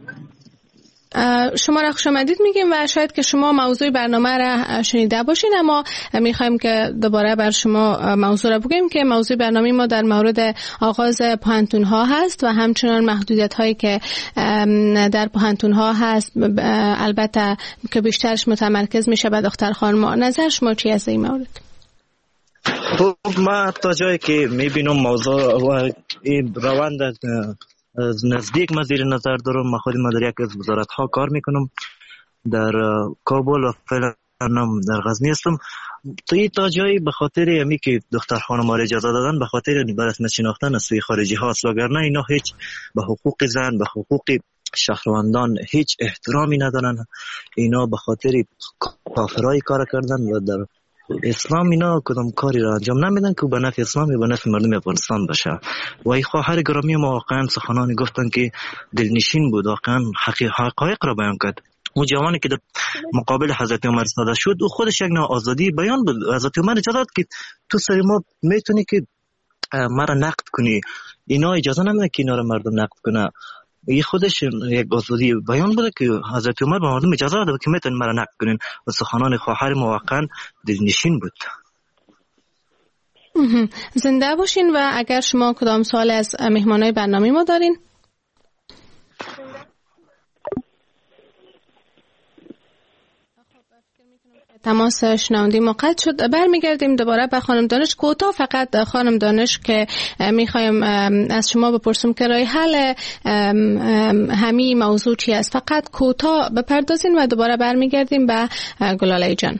شما را خوش آمدید میگیم و شاید که شما موضوع برنامه را شنیده باشین، اما میخوایم که دوباره بر شما موضوع را بگیم که موضوع برنامه ما در مورد آغاز پوهنتون ها هست و همچنان محدودیت هایی که در پوهنتون ها هست، البته که بیشترش متمرکز میشه به دختر خانم. نظر شما چی از این مورد؟ خب ما تا جایی که میبینم موضوع و این روند از نزدیک ما زیر نظر دارم. ما خود ما در یک از وزارت ها کار میکنم در کابل و فعلا در غزنی هستم. تو این تا جایی به خاطر همی که دختر خانم ها اجازه دادن به خاطر برسم شناختن از سوی خارجی هاست، وگرنه اینا هیچ به حقوق زن، به حقوق شهروندان هیچ احترامی ندارن. اینا به خاطر کافرای کار کردن و در اسلام اینا کدام کاری را انجام نمیدن که به نفع اسلام یا به نفع مردم افغانستان باشه. و این خواهر گرامی ما واقعا سخنانی گفتن که دلنشین بود، واقعا حقایق را بیان کرد. اون جوانی که در مقابل حضرت عمر ایستاده شد او خودش یک نوع آزادی بیان بود. حضرت عمر اجازه داد که تو سر ما میتونی که ما را نقد کنی، اینا اجازه نمیده که اینا را مردم نقد کنه. این خودش یک آزادی بیان بوده که حضرت عمر به مردم اجازه داده که میتونن مرا نقد کنین و سخنان خواهر ما واقعا دلنشین بود. زنده باشین. و اگر شما کدام سوال از مهمانای برنامه ما دارین؟ تماس شنوندی ما قطع شد. برمیگردیم دوباره به خانم دانش. کوتاه فقط خانم دانش که میخوایم از شما بپرسم که راه حل همین موضوع چی است، فقط کوتاه بپردازین و دوباره برمیگردیم به گلاله جان.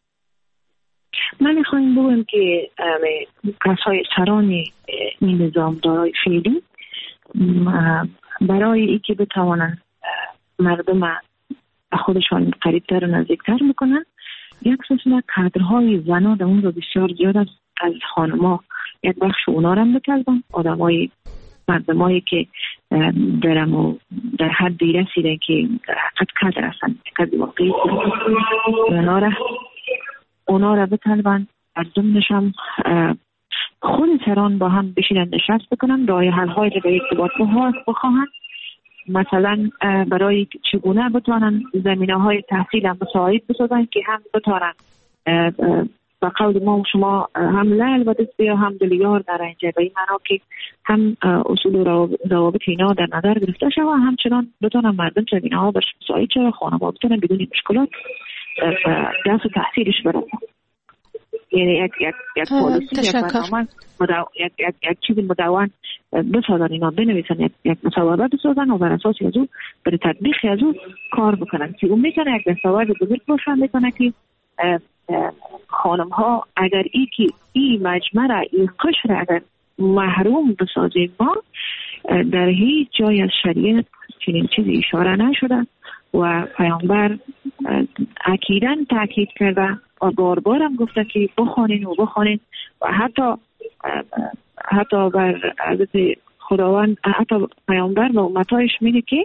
من میخوایم بگم که کسای سران این نظام دارای فعلی برای اینکه بتوانند مردم خودشان قریبتر و نزدیکتر میکنن. یک سلسله کادرهای زنا در اون رو بسیار زیاد است. از خانما یک بخش اونا رو هم بکردن، آدم های مردمایی که درم و در حدی رسیدن که در حقیقت کادر هستن، کادر واقعی اونا را اونا را بطلبن. از ضمنش هم خود سران با هم بشینن نشست بکنن، راه حل های رو به ارتباط بخواهن. مثلا برای چگونه بتوانن زمینه های تحصیل هم مساعد بسازن که هم بتوانن با قول ما و شما هم لعل و دست بیا هم دلیار در اینجا، به این معنا که هم اصول و ضوابط اینا در نظر گرفته شد و همچنان بتونن مردم زمینه ها برش مساعد شد و خانواده بتونن بدون مشکلات درس و تحصیلش برسن. یعنی یک یک یک پالیسی یک برنامه مدو... یک یک یک چیز مدون بسازن، اینا بنویسن، یک یک مصوبه بسازن و بر اساس از او برای تطبیق از او کار بکنن که اون میتونه یک دستاورد بزرگ باشه، میتونه که خانم ها اگر ای که ای مجمع ای قشر اگر محروم بسازیم ما، در هیچ جای از شریعت چنین چیزی اشاره نشده و پیامبر اکیداً تاکید کرده و بار بار هم گفته که بخوانین و بخوانین و حتی حتی بر حضرت خداوند، حتی پیامبر و امتایش میگه که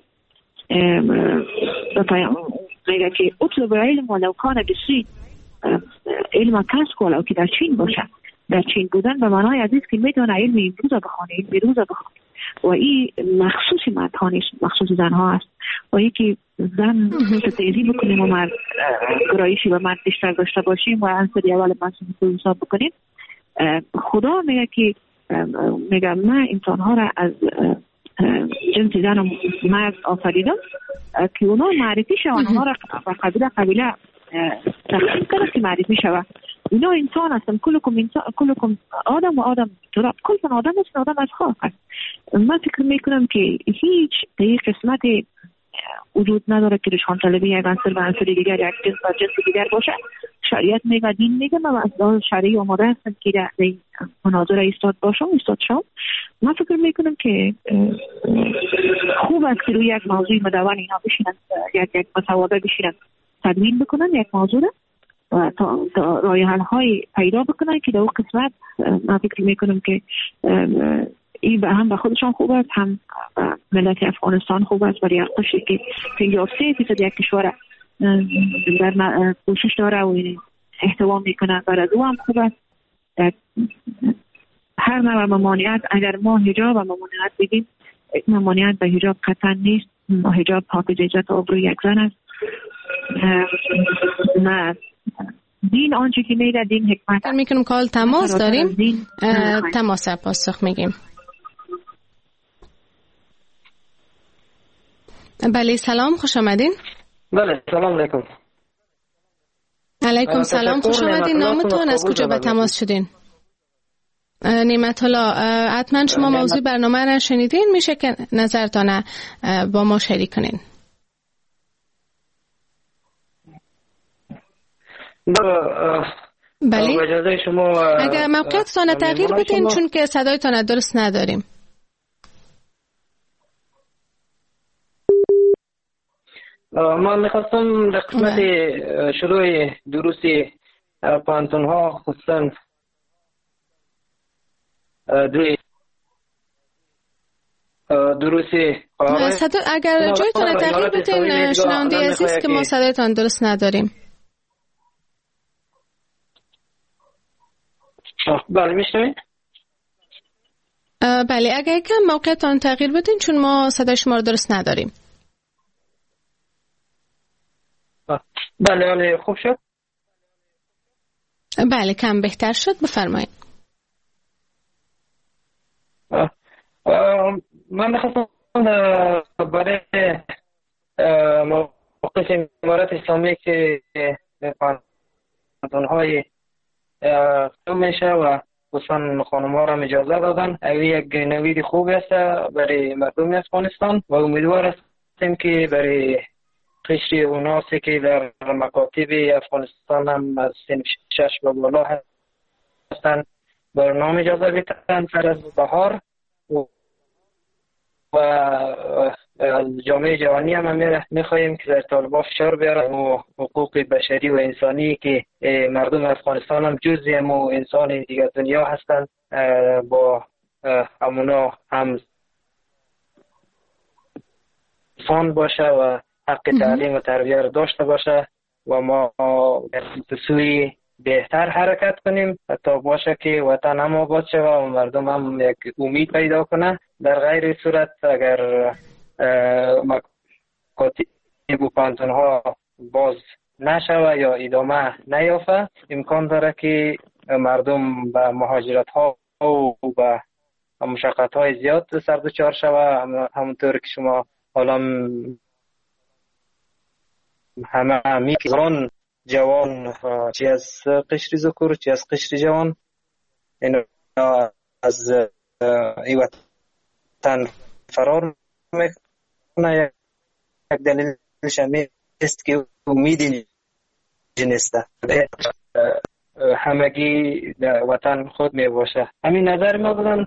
میگه که اطلب علم ولو کان بسین، علم کسب ولو که در چین باشه. در چین بودن به معنای عزیز که میتونه علم امروز بخونه، علم بیروز بخونه و این مخصوص مردها نیست، مخصوص زنها است. و یکی زن ستیزی بکنیم و مرد گرایشی و مرد بیشتر داشته باشیم و عنصر اول مسئله حساب بکنیم. خدا میگه که میگه من انسانها را از جنس زن و مرد آفریدم که اونا معرفی شوند، اونا را قبیله قبیله تقسیم کنه که معرفی شود. اینا انسان هستن، کلکم انسان، کلکم آدم و آدم تراب، کلکم آدم هستن، آدم از خاک هست. من فکر میکنم که هیچ در قسمت وجود نداره که رشان طلبی یک عنصر و عنصر دیگر یک جنس و جنس دیگر باشه. شریعت میگه، دین میگه، من از لحاظ شرعی آماده هستم که در مناظره ایستاد باشم، ایستاد شم. من فکر میکنم که خوب است که روی یک موضوع مدون اینا بشینن، یک یک مسوده بشینن تدوین بکنن یک موضوع و تا, تا راه حل های پیدا بکنن که در اون قسمت من فکر میکنم که این به هم به خودشان خوب است، هم ملت افغانستان خوب است. برای قشری که پنجاه و سه فیصد یک کشور در کوشش داره و احتوا میکنه، برای او هم خوب است. هر نوع ممانعت، اگر ما حجاب و ممانعت بگیم، ممانعت به حجاب قطعا نیست. حجاب حافظ عزت آبروی یک زن است. نه دین آنچه که میگه دین حکمت. میکنم کال تماس داریم، تماس پاسخ میگیم. بله سلام، خوش آمدین. بله سلام علیکم. علیکم سلام، خوش آمدین. نامتون، از کجا به تماس شدین؟ نعمت الله، حتما شما موضوع برنامه را شنیدین، میشه که نظرتان با ما شریک کنین. بله اجازه شما اگر موقعیتتان تغییر بدین چون که صدایتان درست نداریم. من میخواستم در قسمت شروع دروسی پانتون ها خصوصا دوی دروسی صدا اگر جایتان تغییر بدین شنونده عزیز که ما صدایتان درست نداریم. بله میشنوید؟ بله اگر کم موقعیتان تغییر بدین چون ما صدای شما رو درست نداریم. بله بله خوب شد؟ بله کم بهتر شد، بفرمایید. من میخواستم برای موقف امارات اسلامی که قانون‌های تو میشه و خصوصا خانم ها را اجازه دادن، یک نوید خوب است برای مردم افغانستان و امیدوار هستیم که برای قشر اوناسی که در مکاتب افغانستان هم از سن شش و بالا هستند برنامه اجازه بدن سر از بهار و از جامعه جهانی هم میخواهیم که در طالبان فشار بیاره و حقوق بشری و انسانی که مردم افغانستان هم جزئی و انسان دیگر دنیا هستند با همونا هم فان باشه و حق تعلیم و تربیت را داشته باشه و ما به سوی بهتر حرکت کنیم تا باشه که وطن هم آباد شود و مردم هم یک امید پیدا کنه. در غیر صورت اگر مکاتب و پانتونها باز نشوه یا ادامه نیافه امکان داره که مردم به مهاجرت ها و به مشقت های زیاد سر دچار شوه. همونطور که شما حالا همه میگران جوان چی از قشر ذکور چی از قشر جوان اینا از ای وطن فرار میکنه. یک دلیلش همین است که امیدی نیسته همگی در وطن خود می باشه. همین نظر ما بودن.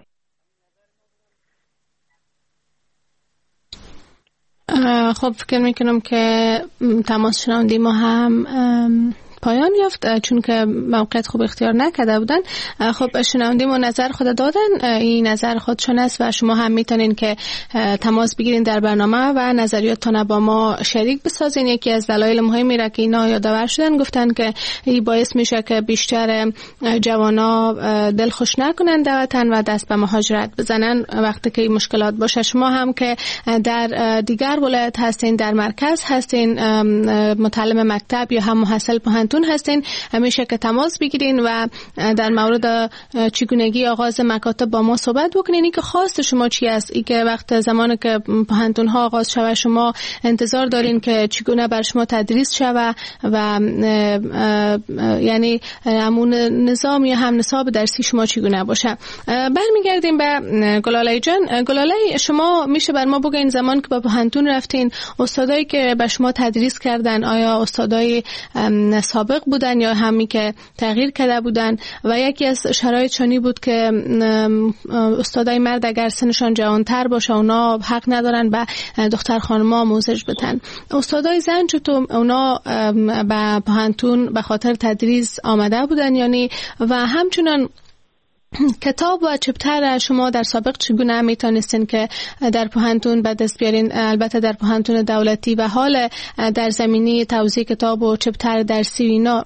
خب فکر میکنم که تماس شنوندی ما هم پایان یافت چون که موقعیت خوب اختیار نکرده بودن. خب شنوندیم و نظر خود دادن، این نظر خودشون است و شما هم میتونین که تماس بگیرین در برنامه و نظریاتتون با ما شریک بسازین. یکی از دلایل مهمی را که اینا یادآور شدن گفتن که این باعث میشه که بیشتر جوانا دل خوش نکنن در وطن و دست به مهاجرت بزنن وقتی که این مشکلات باشه. شما هم که در دیگر ولایت هستین، در مرکز هستین، متعلم مکتب یا هم محصل پانتون هستین، همیشه که تماس بگیرین و در مورد چگونگی آغاز مکاتب با ما صحبت بکنین. این که خواست شما چی است؟ این که وقت زمانی که پانتون ها آغاز شوه شما انتظار دارین که چگونه بر شما تدریس شوه و یعنی همون نظام یا هم نصاب درسی شما چگونه باشه. برمیگردیم به گلاله جان. گلاله شما میشه بر ما بگین زمان که به پانتون رفتین استادایی که به شما تدریس کردن آیا استادای سابق بودن یا همی که تغییر کرده بودن؟ و یکی از شرایط چنین بود که استادای مرد اگر سنشان جوانتر باشه اونا حق ندارن به دختر خانم‌ها آموزش بدن. استادای زن چطور اونا به پانتون به خاطر تدریس آمده بودن یعنی؟ و همچنان کتاب و چپتر شما در سابق چگونه میتونستین که در پانتون به دست بیارین؟ البته در پانتون دولتی و حال در زمینه توزیع کتاب و چپتر درسی اینا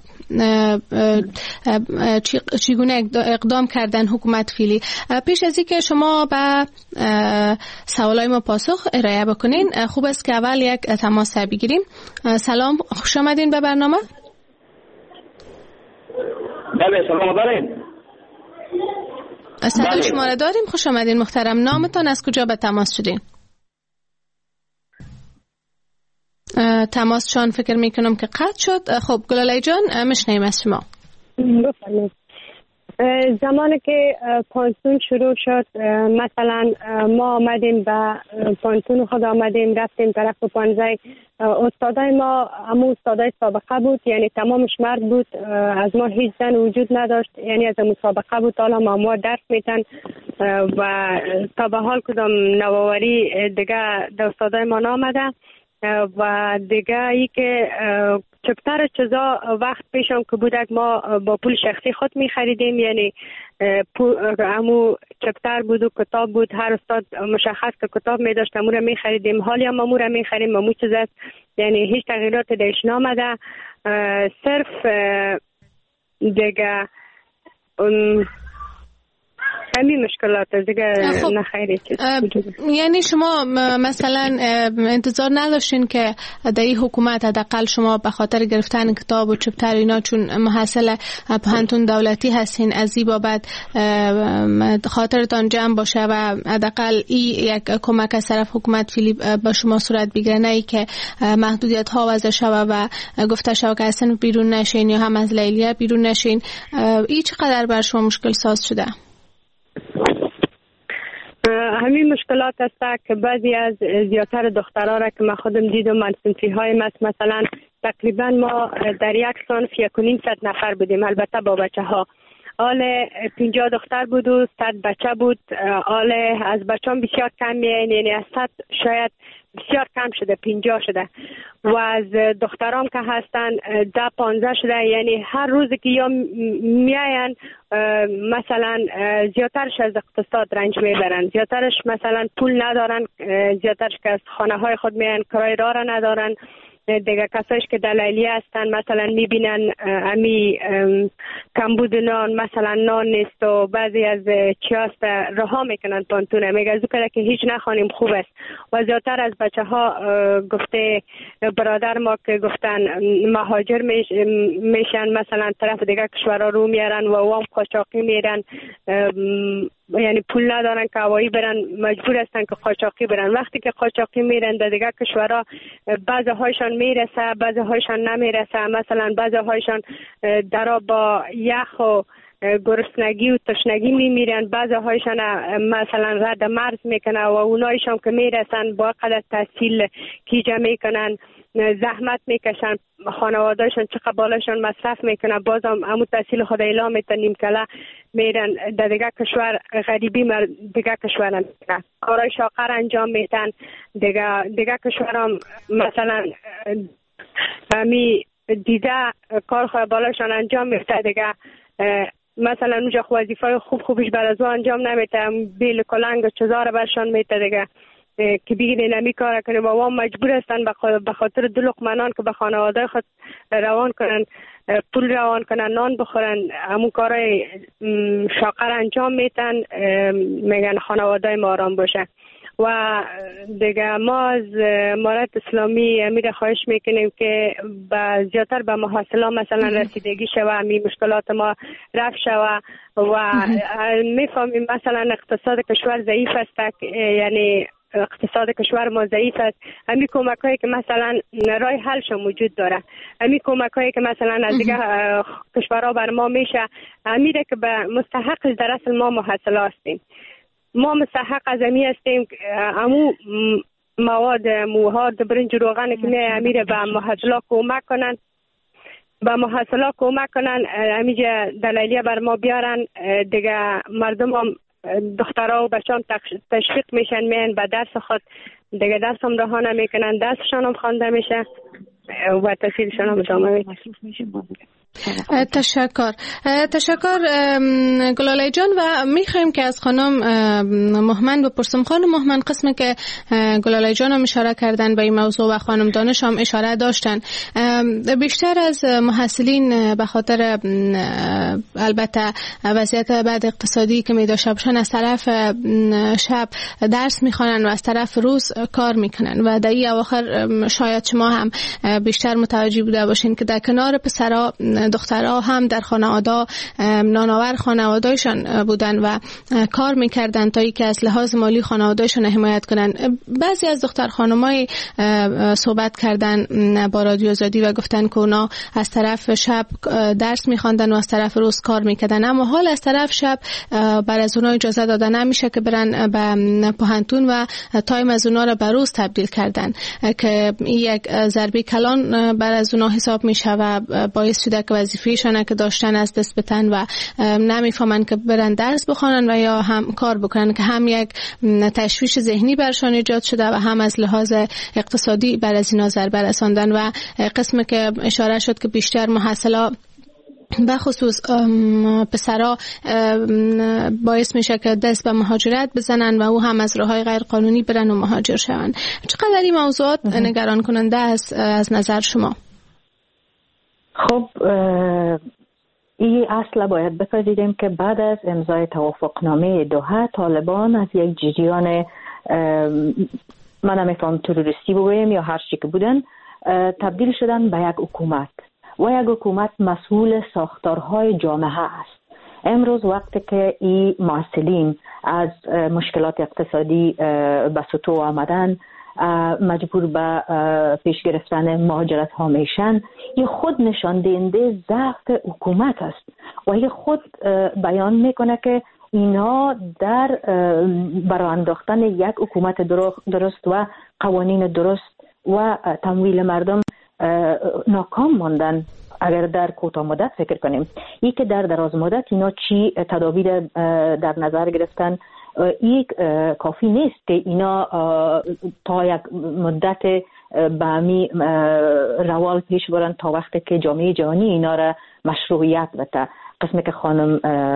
چگونه اقدام کردن حکومت فعلی؟ پیش از اینکه شما به سوالای ما پاسخ ارائه بکنین خوب است که اول یک تماس بگیریم. سلام، خوش آمدین به برنامه. بله سلام دارین. صدای شما را داریم. خوش آمدین محترم. نامتان از کجا به تماس شدین؟ تماس چون فکر میکنم که قطع شد. خب گلاله جان مشنیم از شما. بفرمایید. زمانی که پانتون شروع شد مثلا ما آمدیم به پانتون خود آمدیم رفتیم طرف پانزه استادای ما همون استادای سابقه بود یعنی تمامش مرد بود، از ما هیچ زن وجود نداشت یعنی از مسابقه بود. حالا ما ما درس میتن و تا به حال کدام نوآوری دیگه در استادای ما نامده و دیگه ای که چپتر چیزا وقت پیشم که بودک ما با پول شخصی خود می خریدیم یعنی همو چپتر بود و کتاب بود، هر استاد مشخص که کتاب می داشت امور می خریدیم. حالی هم امور می خریم امو چیز است یعنی هیچ تغییرات دیش نامده. صرف دیگه همین مشکلات دیگه نخیری چیز. یعنی شما مثلا انتظار نداشتین که در این حکومت حداقل شما به خاطر گرفتن کتاب و چپتر اینا چون محصل پانتون دولتی هستین از این بابت خاطرتان جمع باشه و حداقل این یک کمک از طرف حکومت فعلی با شما صورت بگیره، نه ای که محدودیت ها وضع شوه و گفته شوه که اصلا بیرون نشین یا هم از لیلیه بیرون نشین. این چقدر بر شما مشکل ساز شده؟ همین مشکلات است که بعضی از زیادتر دخترها را که من خودم دیدم من صنفی های مثلا تقریبا ما در یک صنف یک و نیم صد نفر بودیم البته با بچه ها. آل پنجاه دختر بود و صد بچه بود. آل از بچه هم بسیار کم، یعنی از صد شاید بسیار کم شده، پنجاه شده. و از دخترام که هستن ده پانزده شده. یعنی هر روز که یا میاین مثلا زیادترش از اقتصاد رنج میبرن، زیادترش مثلا پول ندارن، زیادترش که از خانه های خود میاین کرای راه را ندارن. دیگه کسایش که دلالی هستن مثلا میبینن امی کمبود نان، مثلا نان نیست و بعضی از چی هست رها میکنن پانتونه، میگه از که که هیچ نخوانیم خوب است. و زیادتر از بچه ها گفته برادر ما که گفتن مهاجر میشن، مثلا طرف دیگه کشورها رو میارن و وام قاچاقی میرن، یعنی پول ندارن که هوایی برن، مجبور هستن که قاچاقی برن. وقتی که قاچاقی میرن در دیگه کشورها بعضی هایشان میرسه، بعضی هایشان نمیرسه. مثلا بعضی هایشان درا با یخ و گرسنگی و تشنگی میمیرن، بعضی هایشان مثلا رد مرز میکنن و اونایشان که میرسن با قدر تحصیل کیجه میکنن، زحمت میکشن، خانوادهشان چقدر بالاشان مصرف میکنن، باز هم همون تحصیل خود اعلام میتنیم کلا میرن در دیگه کشور غریبی مر دیگه کشور میکنن، کارای شاقر انجام میتن. دیگه دیگه کشور هم مثلا همی دیده کار خود بالاشان انجام میتن، دیگه مثلا اونجا وظیفه خوب خوبش بر از انجام نمیتن، بیل کلنگ و چیزا برشان میتن دیگه که بگیرین نمی کار کنیم و وام مجبور هستن به خاطر دو لقمه که به خانواده خود روان کنن، پول روان کنن، نان بخورن، همون کارای شاقر انجام میتن، میگن خانواده ما آرام باشه. و دیگه ما از امارت اسلامی امیر خواهش میکنیم که با زیادتر به محاصله مثلا رسیدگی شوه، می مشکلات ما رفع شوه. و میفهمیم مثلا اقتصاد کشور ضعیف است، یعنی اقتصاد کشور ما ضعیف است. همین کمک هایی که مثلا رای حلش موجود داره، همین کمک هایی که مثلا از دیگه کشورها بر ما میشه، امیره که به مستحقش در اصل ما محصله هستیم. ما مستحق از امی هستیم امو مواد موهاد برنج روغن که می امیره به محصله کمک کنن، به محصله کمک کنن، امیجا دلالیه بر ما بیارن. دیگه مردم هم دخترها و بچه هم تشویق میشن، میان به درس خود، دیگه درس هم رها نمیکنن، درسشان هم خوانده میشه و تحصیلشان هم ادامه میشه. تشکر تشکر گلاله جان. و میخوایم که از خانم مهمن بپرسم. خانم مهمن، قسمی که گلاله جان هم اشاره کردن به این موضوع و خانم دانش هم اشاره داشتن، بیشتر از محصلین به خاطر البته وضعیت بعد اقتصادی که میداشته باشن از طرف شب درس میخوانن و از طرف روز کار میکنن و در این اواخر شاید شما هم بیشتر متوجه بوده باشین که در کنار پسرها دخترها هم در خانواده نانآور خانوادهشان بودن و کار میکردن تا اینکه از لحاظ مالی خانوادهشان حمایت کنن. بعضی از دختر خانمای صحبت کردن با رادیو آزادی و گفتن که اونا از طرف شب درس میخواندن و از طرف روز کار میکردن، اما حال از طرف شب بر از اونا اجازه داده نمیشه که برن به پوهنتون و تایم از اونا رو به روز تبدیل کردن که یک ضربه کلان بر از اونا حساب میشه و باعث شده که وظیفه‌شان که داشتن از دست بتن و نمیفهمن که برن درس بخونن و یا هم کار بکنن، که هم یک تشویش ذهنی برشان ایجاد شده و هم از لحاظ اقتصادی بر از اینا ضربه رساندن. و قسمی که اشاره شد که بیشتر محصلا به خصوص پسرها باعث میشه که دست به مهاجرت بزنن و او هم از راههای غیر قانونی برن و مهاجر شون. چقدر این موضوعات نگران کننده است از نظر شما؟ خب این اصلا باید بپذیریم که بعد از امضای توافقنامه دوحه طالبان از یک جریان من نمیفهم تروریستی بگویم یا هر چی که بودن تبدیل شدن به یک حکومت و یک حکومت مسئول ساختارهای جامعه است. امروز وقتی که این معسلین از مشکلات اقتصادی به سطوح آمدن مجبور به پیش گرفتن مهاجرت ها میشن، این خود نشان دهنده ضعف حکومت است و این خود بیان میکنه که اینا در برای انداختن یک حکومت درست و قوانین درست و تمویل مردم ناکام ماندن. اگر در کوتاه مدت فکر کنیم، این که در دراز مدت اینا چی تدابیر در نظر گرفتن، این کافی نیست که اینا تا یک مدت به همی روال پیش برن تا وقتی که جامعه جهانی اینا را مشروعیت بده. قسمی که خانم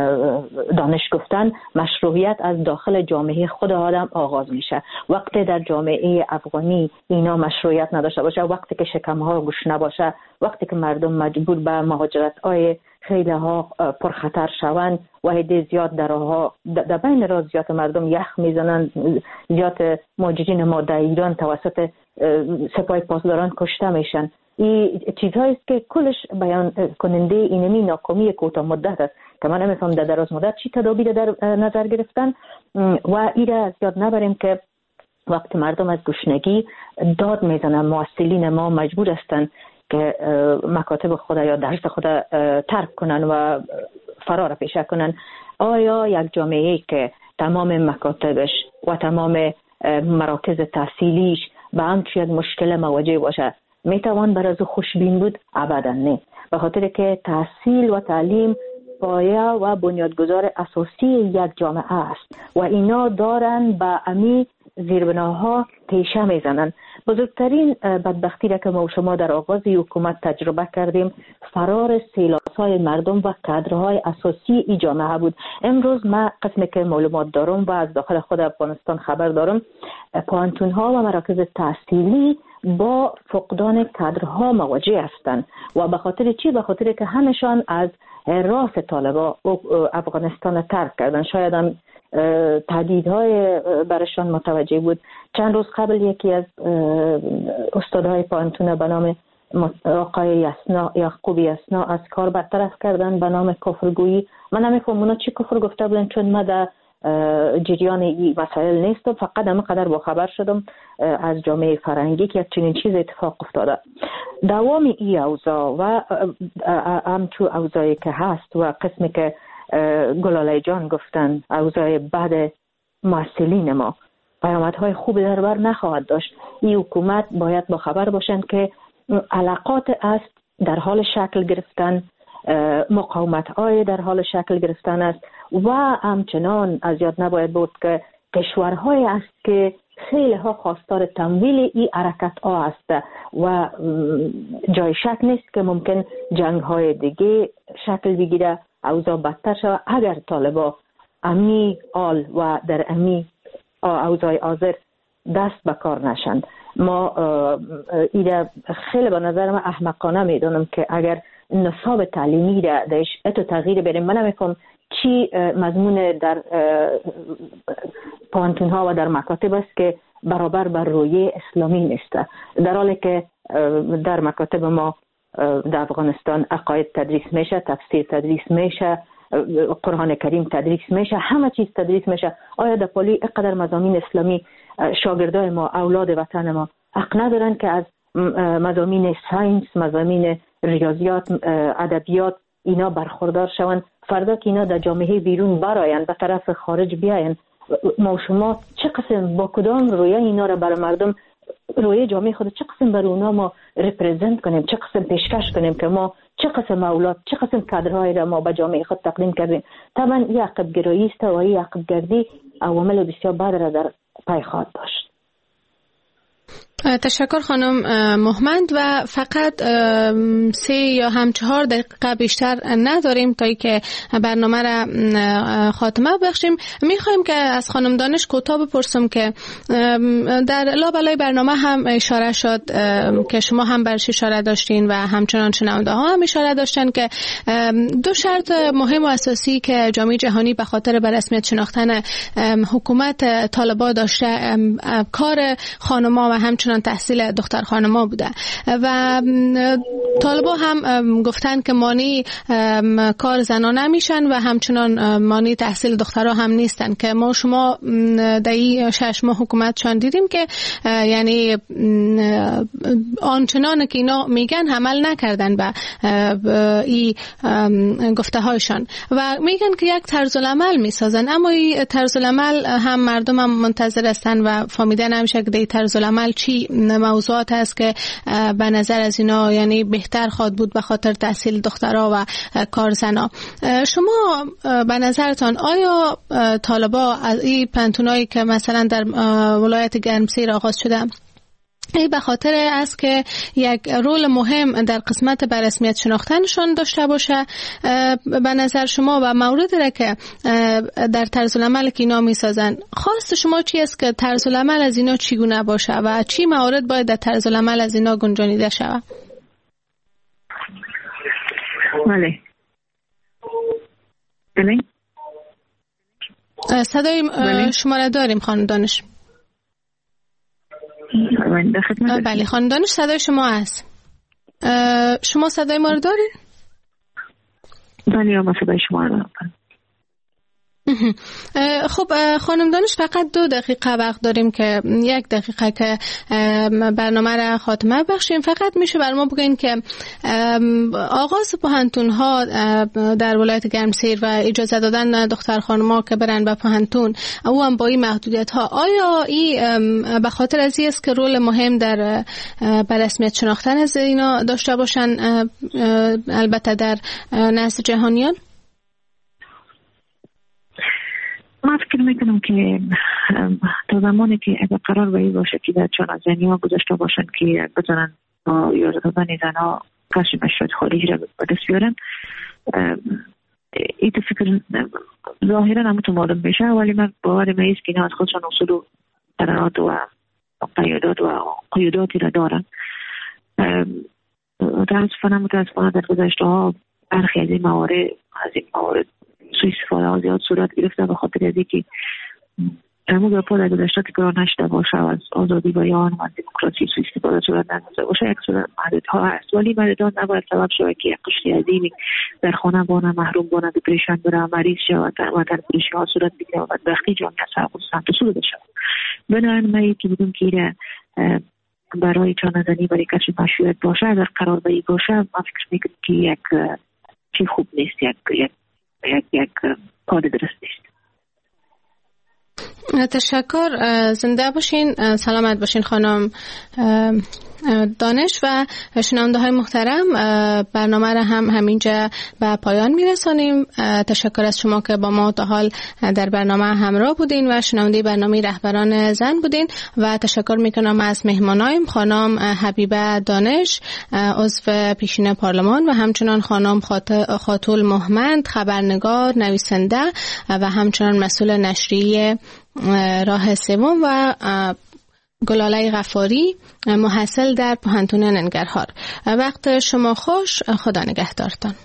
دانش گفتن، مشروعیت از داخل جامعه خود آدم آغاز میشه. وقتی در جامعه افغانی اینا مشروعیت نداشته باشه، وقتی که شکمها گوش نباشه، وقتی که مردم مجبور به مهاجرت های خیلی ها پرخطر شوند و عده زیاد در ها در بین را زیاد مردم یخ میزنن، زیاد مهاجرین ما در ایران توسط سپاه پاسداران کشته میشن. این چیزهایی است که کلش بیان کننده اینمی ناکامی کوتاه مدت است که من نمیفهم در دراز مدت چی تدابیر در نظر گرفتن. و ایره زیاد نبریم که وقتی مردم از گشنگی داد میزنن، مواصلین ما مجبور هستند که مکاتب خود یا درس خود ترک کنن و فرار پیشه کنن. آیا یک جامعه که تمام مکاتبش و تمام مراکز تحصیلیش به همچون یک مشکل مواجه باشه میتوان برای از خوشبین بود؟ ابدا نه، به خاطر که تحصیل و تعلیم پایه و بنیادگذار اساسی یک جامعه است و اینا دارن به امی زیربناها پیشه میزنن. بزرگترین بدبختی را که ما و شما در آغاز حکومت تجربه کردیم فرار سیلاسای مردم و کادرهای اساسی ای جامعه بود. امروز ما قسمی که معلومات دارم و از داخل خود افغانستان خبر دارم، پانتون ها و مراکز تحصیلی با فقدان کادرها مواجه هستند. و به خاطر چی؟ به خاطر که همشان از راس طالبا افغانستان ترک کردن. شاید هم تهدیدهای برشان متوجه بود. چند روز قبل یکی از استادهای پانتون به نام آقای یسنا یعقوب یسنا از کار برطرف کردن به نام کفرگویی. من نمیفهم اونا چی کفر گفته بودن، چون ما در جریان این مسائل نیستم، فقط همه قدر با خبر شدم از جامعه فرنگی که چنین چیز اتفاق افتاده. دوام این اوضاع و همچون اوضاعی که هست و قسمی که گلاله جان گفتن اوضاع بعد محصلین ما پیامدهای خوب در بر نخواهد داشت. این حکومت باید با خبر باشند که علاقات است در حال شکل گرفتن، مقاومت های در حال شکل گرفتن است و همچنان از یاد نباید بود که کشورهای است که خیلی ها خواستار تمویل این حرکت ها است و جای شک نیست که ممکن جنگ های دیگه شکل بگیره، اوضاع بدتر شود اگر طالبا امی آل و در امی اوضاع حاضر دست به کار نشند. ما ایده خیلی به نظر من احمقانه میدونم که اگر نصاب تعلیمی را درش اتو تغییر بریم. من نمیفهم چی مضمون در پانتون ها و در مکاتب است که برابر بر رویه اسلامی نیست، در حالی که در مکاتب ما در افغانستان عقاید تدریس میشه، تفسیر تدریس میشه، قرآن کریم تدریس میشه، همه چیز تدریس میشه. آیا در پالی اینقدر مضامین اسلامی شاگردای ما، اولاد وطن ما حق ندارن که از مضامین ساینس، مضامین ریاضیات، ادبیات اینا برخوردار شوند؟ فردا که اینا در جامعه بیرون براین، به طرف خارج بیاین، ما و شما چه قسم با کدام رویه اینا را برای مردم، رویه جامعه خود چه قسم برای اونا ما رپرزنت کنیم، چه قسم پیشکش کنیم که ما چه قسم اولاد، چه قسم کادرهای را ما به جامعه خود تقدیم کردیم؟ طبعا این عقب گرایی است و این عقب گردی عوامل بسیار بد را در پی خواهد داشت. تشکر خانم محمد و فقط سه یا هم چهار دقیقه بیشتر نداریم تا ای که برنامه را خاتمه بخشیم. میخوایم که از خانم دانش کوتاه بپرسم که در لابلای برنامه هم اشاره شد که شما هم برش اشاره داشتین و همچنان شنونده ها هم اشاره داشتن که دو شرط مهم و اساسی که جامعه جهانی به خاطر به رسمیت شناختن حکومت طالبان داشته کار خانم‌ها و همچنان تحصیل دختر خانم‌ها بوده و طالبان هم گفتن که مانع کار زنان نمیشن و همچنان مانع تحصیل دخترها هم نیستن که ما شما در این شش ماه حکومتشان دیدیم که یعنی آنچنان که اینا میگن عمل نکردن به این گفته هایشان و میگن که یک طرز العمل میسازن، اما این طرز العمل هم مردم هم منتظر هستن و فهمیده نمیشه که این طرز العمل چی چی موضوعات است که به نظر از اینا یعنی بهتر خواهد بود به خاطر تحصیل دخترها و کار زنا. شما به نظرتان آیا طالبا از این پانتونایی که مثلا در ولایت گرمسیر آغاز شده ای به خاطر است که یک رول مهم در قسمت به رسمیت شناختنشان داشته باشه به نظر شما و موردی را که در طرز العمل که اینا میسازن خواست شما چی است که طرز العمل از اینا چگونه باشه و چی موارد باید در طرز العمل از اینا گنجانیده شود؟ بله بله صدای شما را داریم خانم دانش. بله خانم دانش صدای شما هست. شما صدای ما رو دارین؟ بله ما صدای شما رو دارم. خب خانم دانش فقط دو دقیقه وقت داریم که یک دقیقه که برنامه را خاتمه بخشیم. فقط میشه بر ما بگین که آغاز پوهنتون ها در ولایت گرمسیر و اجازه دادن دختر خانم‌ها که برن به پوهنتون او هم با این محدودیت ها آیا این به خاطر از این است که رول مهم در به رسمیت شناختن از اینا داشته باشن البته در نزد جهانیان؟ من فکر میکنم که تا زمانی که اگر قرار باید باشه که در چون از زنی ها گذاشته باشن که بزنن با یاد دادن زن ها کشف مشروط خارجی را به دست بیارن این تو فکر ظاهرا هم تو معلوم بشه ولی من باور میست که اینا از خودشان اصول و قرارات و قیادات و قیوداتی را دارن. متاسفانه متاسفانه در گذشته ها برخی از این موارد از این موارد سوی استفاده ها زیاد صورت گرفته به خاطر از اینکه همون گپا در گذشته تکرار نشده باشه و از آزادی بیان و دموکراسی سوی استفاده صورت نگرفته باشه یک صورت محدودها هست ولی محدودها نباید سبب شود که یک قشری عظیمی در خانه بانه محروم بانه دپرشن بره مریض شود و تنفرشی ها صورت بگیره و بدبختی جامعه سر سمت سو بشه. بنابراین من که بگم که برای چانه‌زنی برای کشف مشروعیت باشه اگر قرار بایی باشه من فکر میکنم که یک چی خوب نیست یک یک یک یک کار درست نیست. تشکر. زنده باشین، سلامت باشین خانم دانش. و شنونده های محترم برنامه را هم همینجا به پایان میرسانیم. تشکر از شما که با ما تا حال در برنامه همراه بودین و شنونده برنامه رهبران زن بودین و تشکر میکنم از مهمانایم خانم حبیبه دانش عضو پیشین پارلمان و همچنان خانم خاتول محمد خبرنگار نویسنده و همچنان مسئول نشریه راه سوم و گلاله غفاری محصل در پوهنتون ننگرهار. وقت شما خوش. خدا نگهدارتان.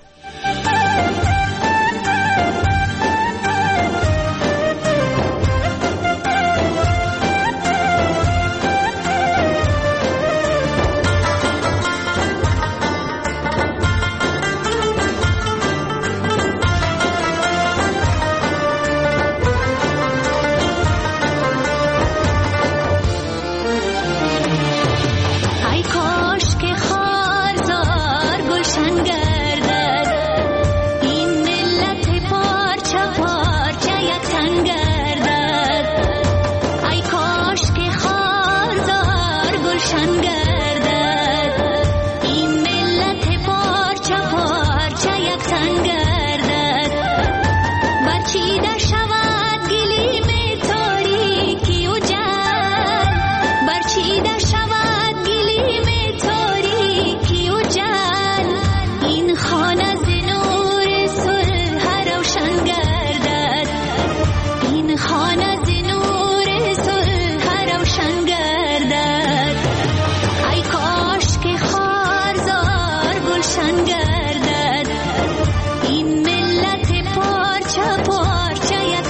گردد این ملت پارچه پارچه یک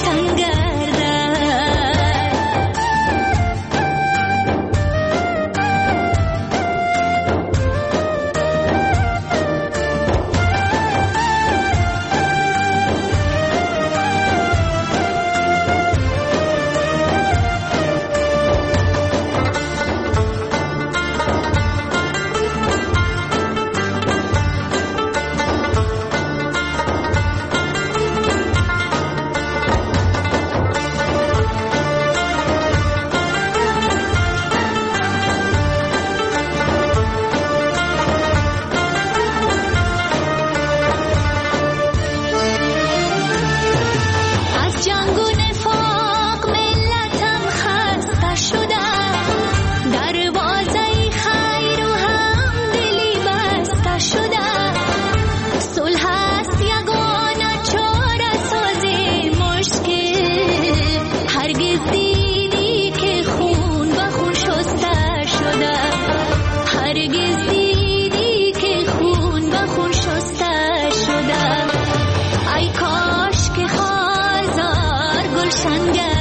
روشنگر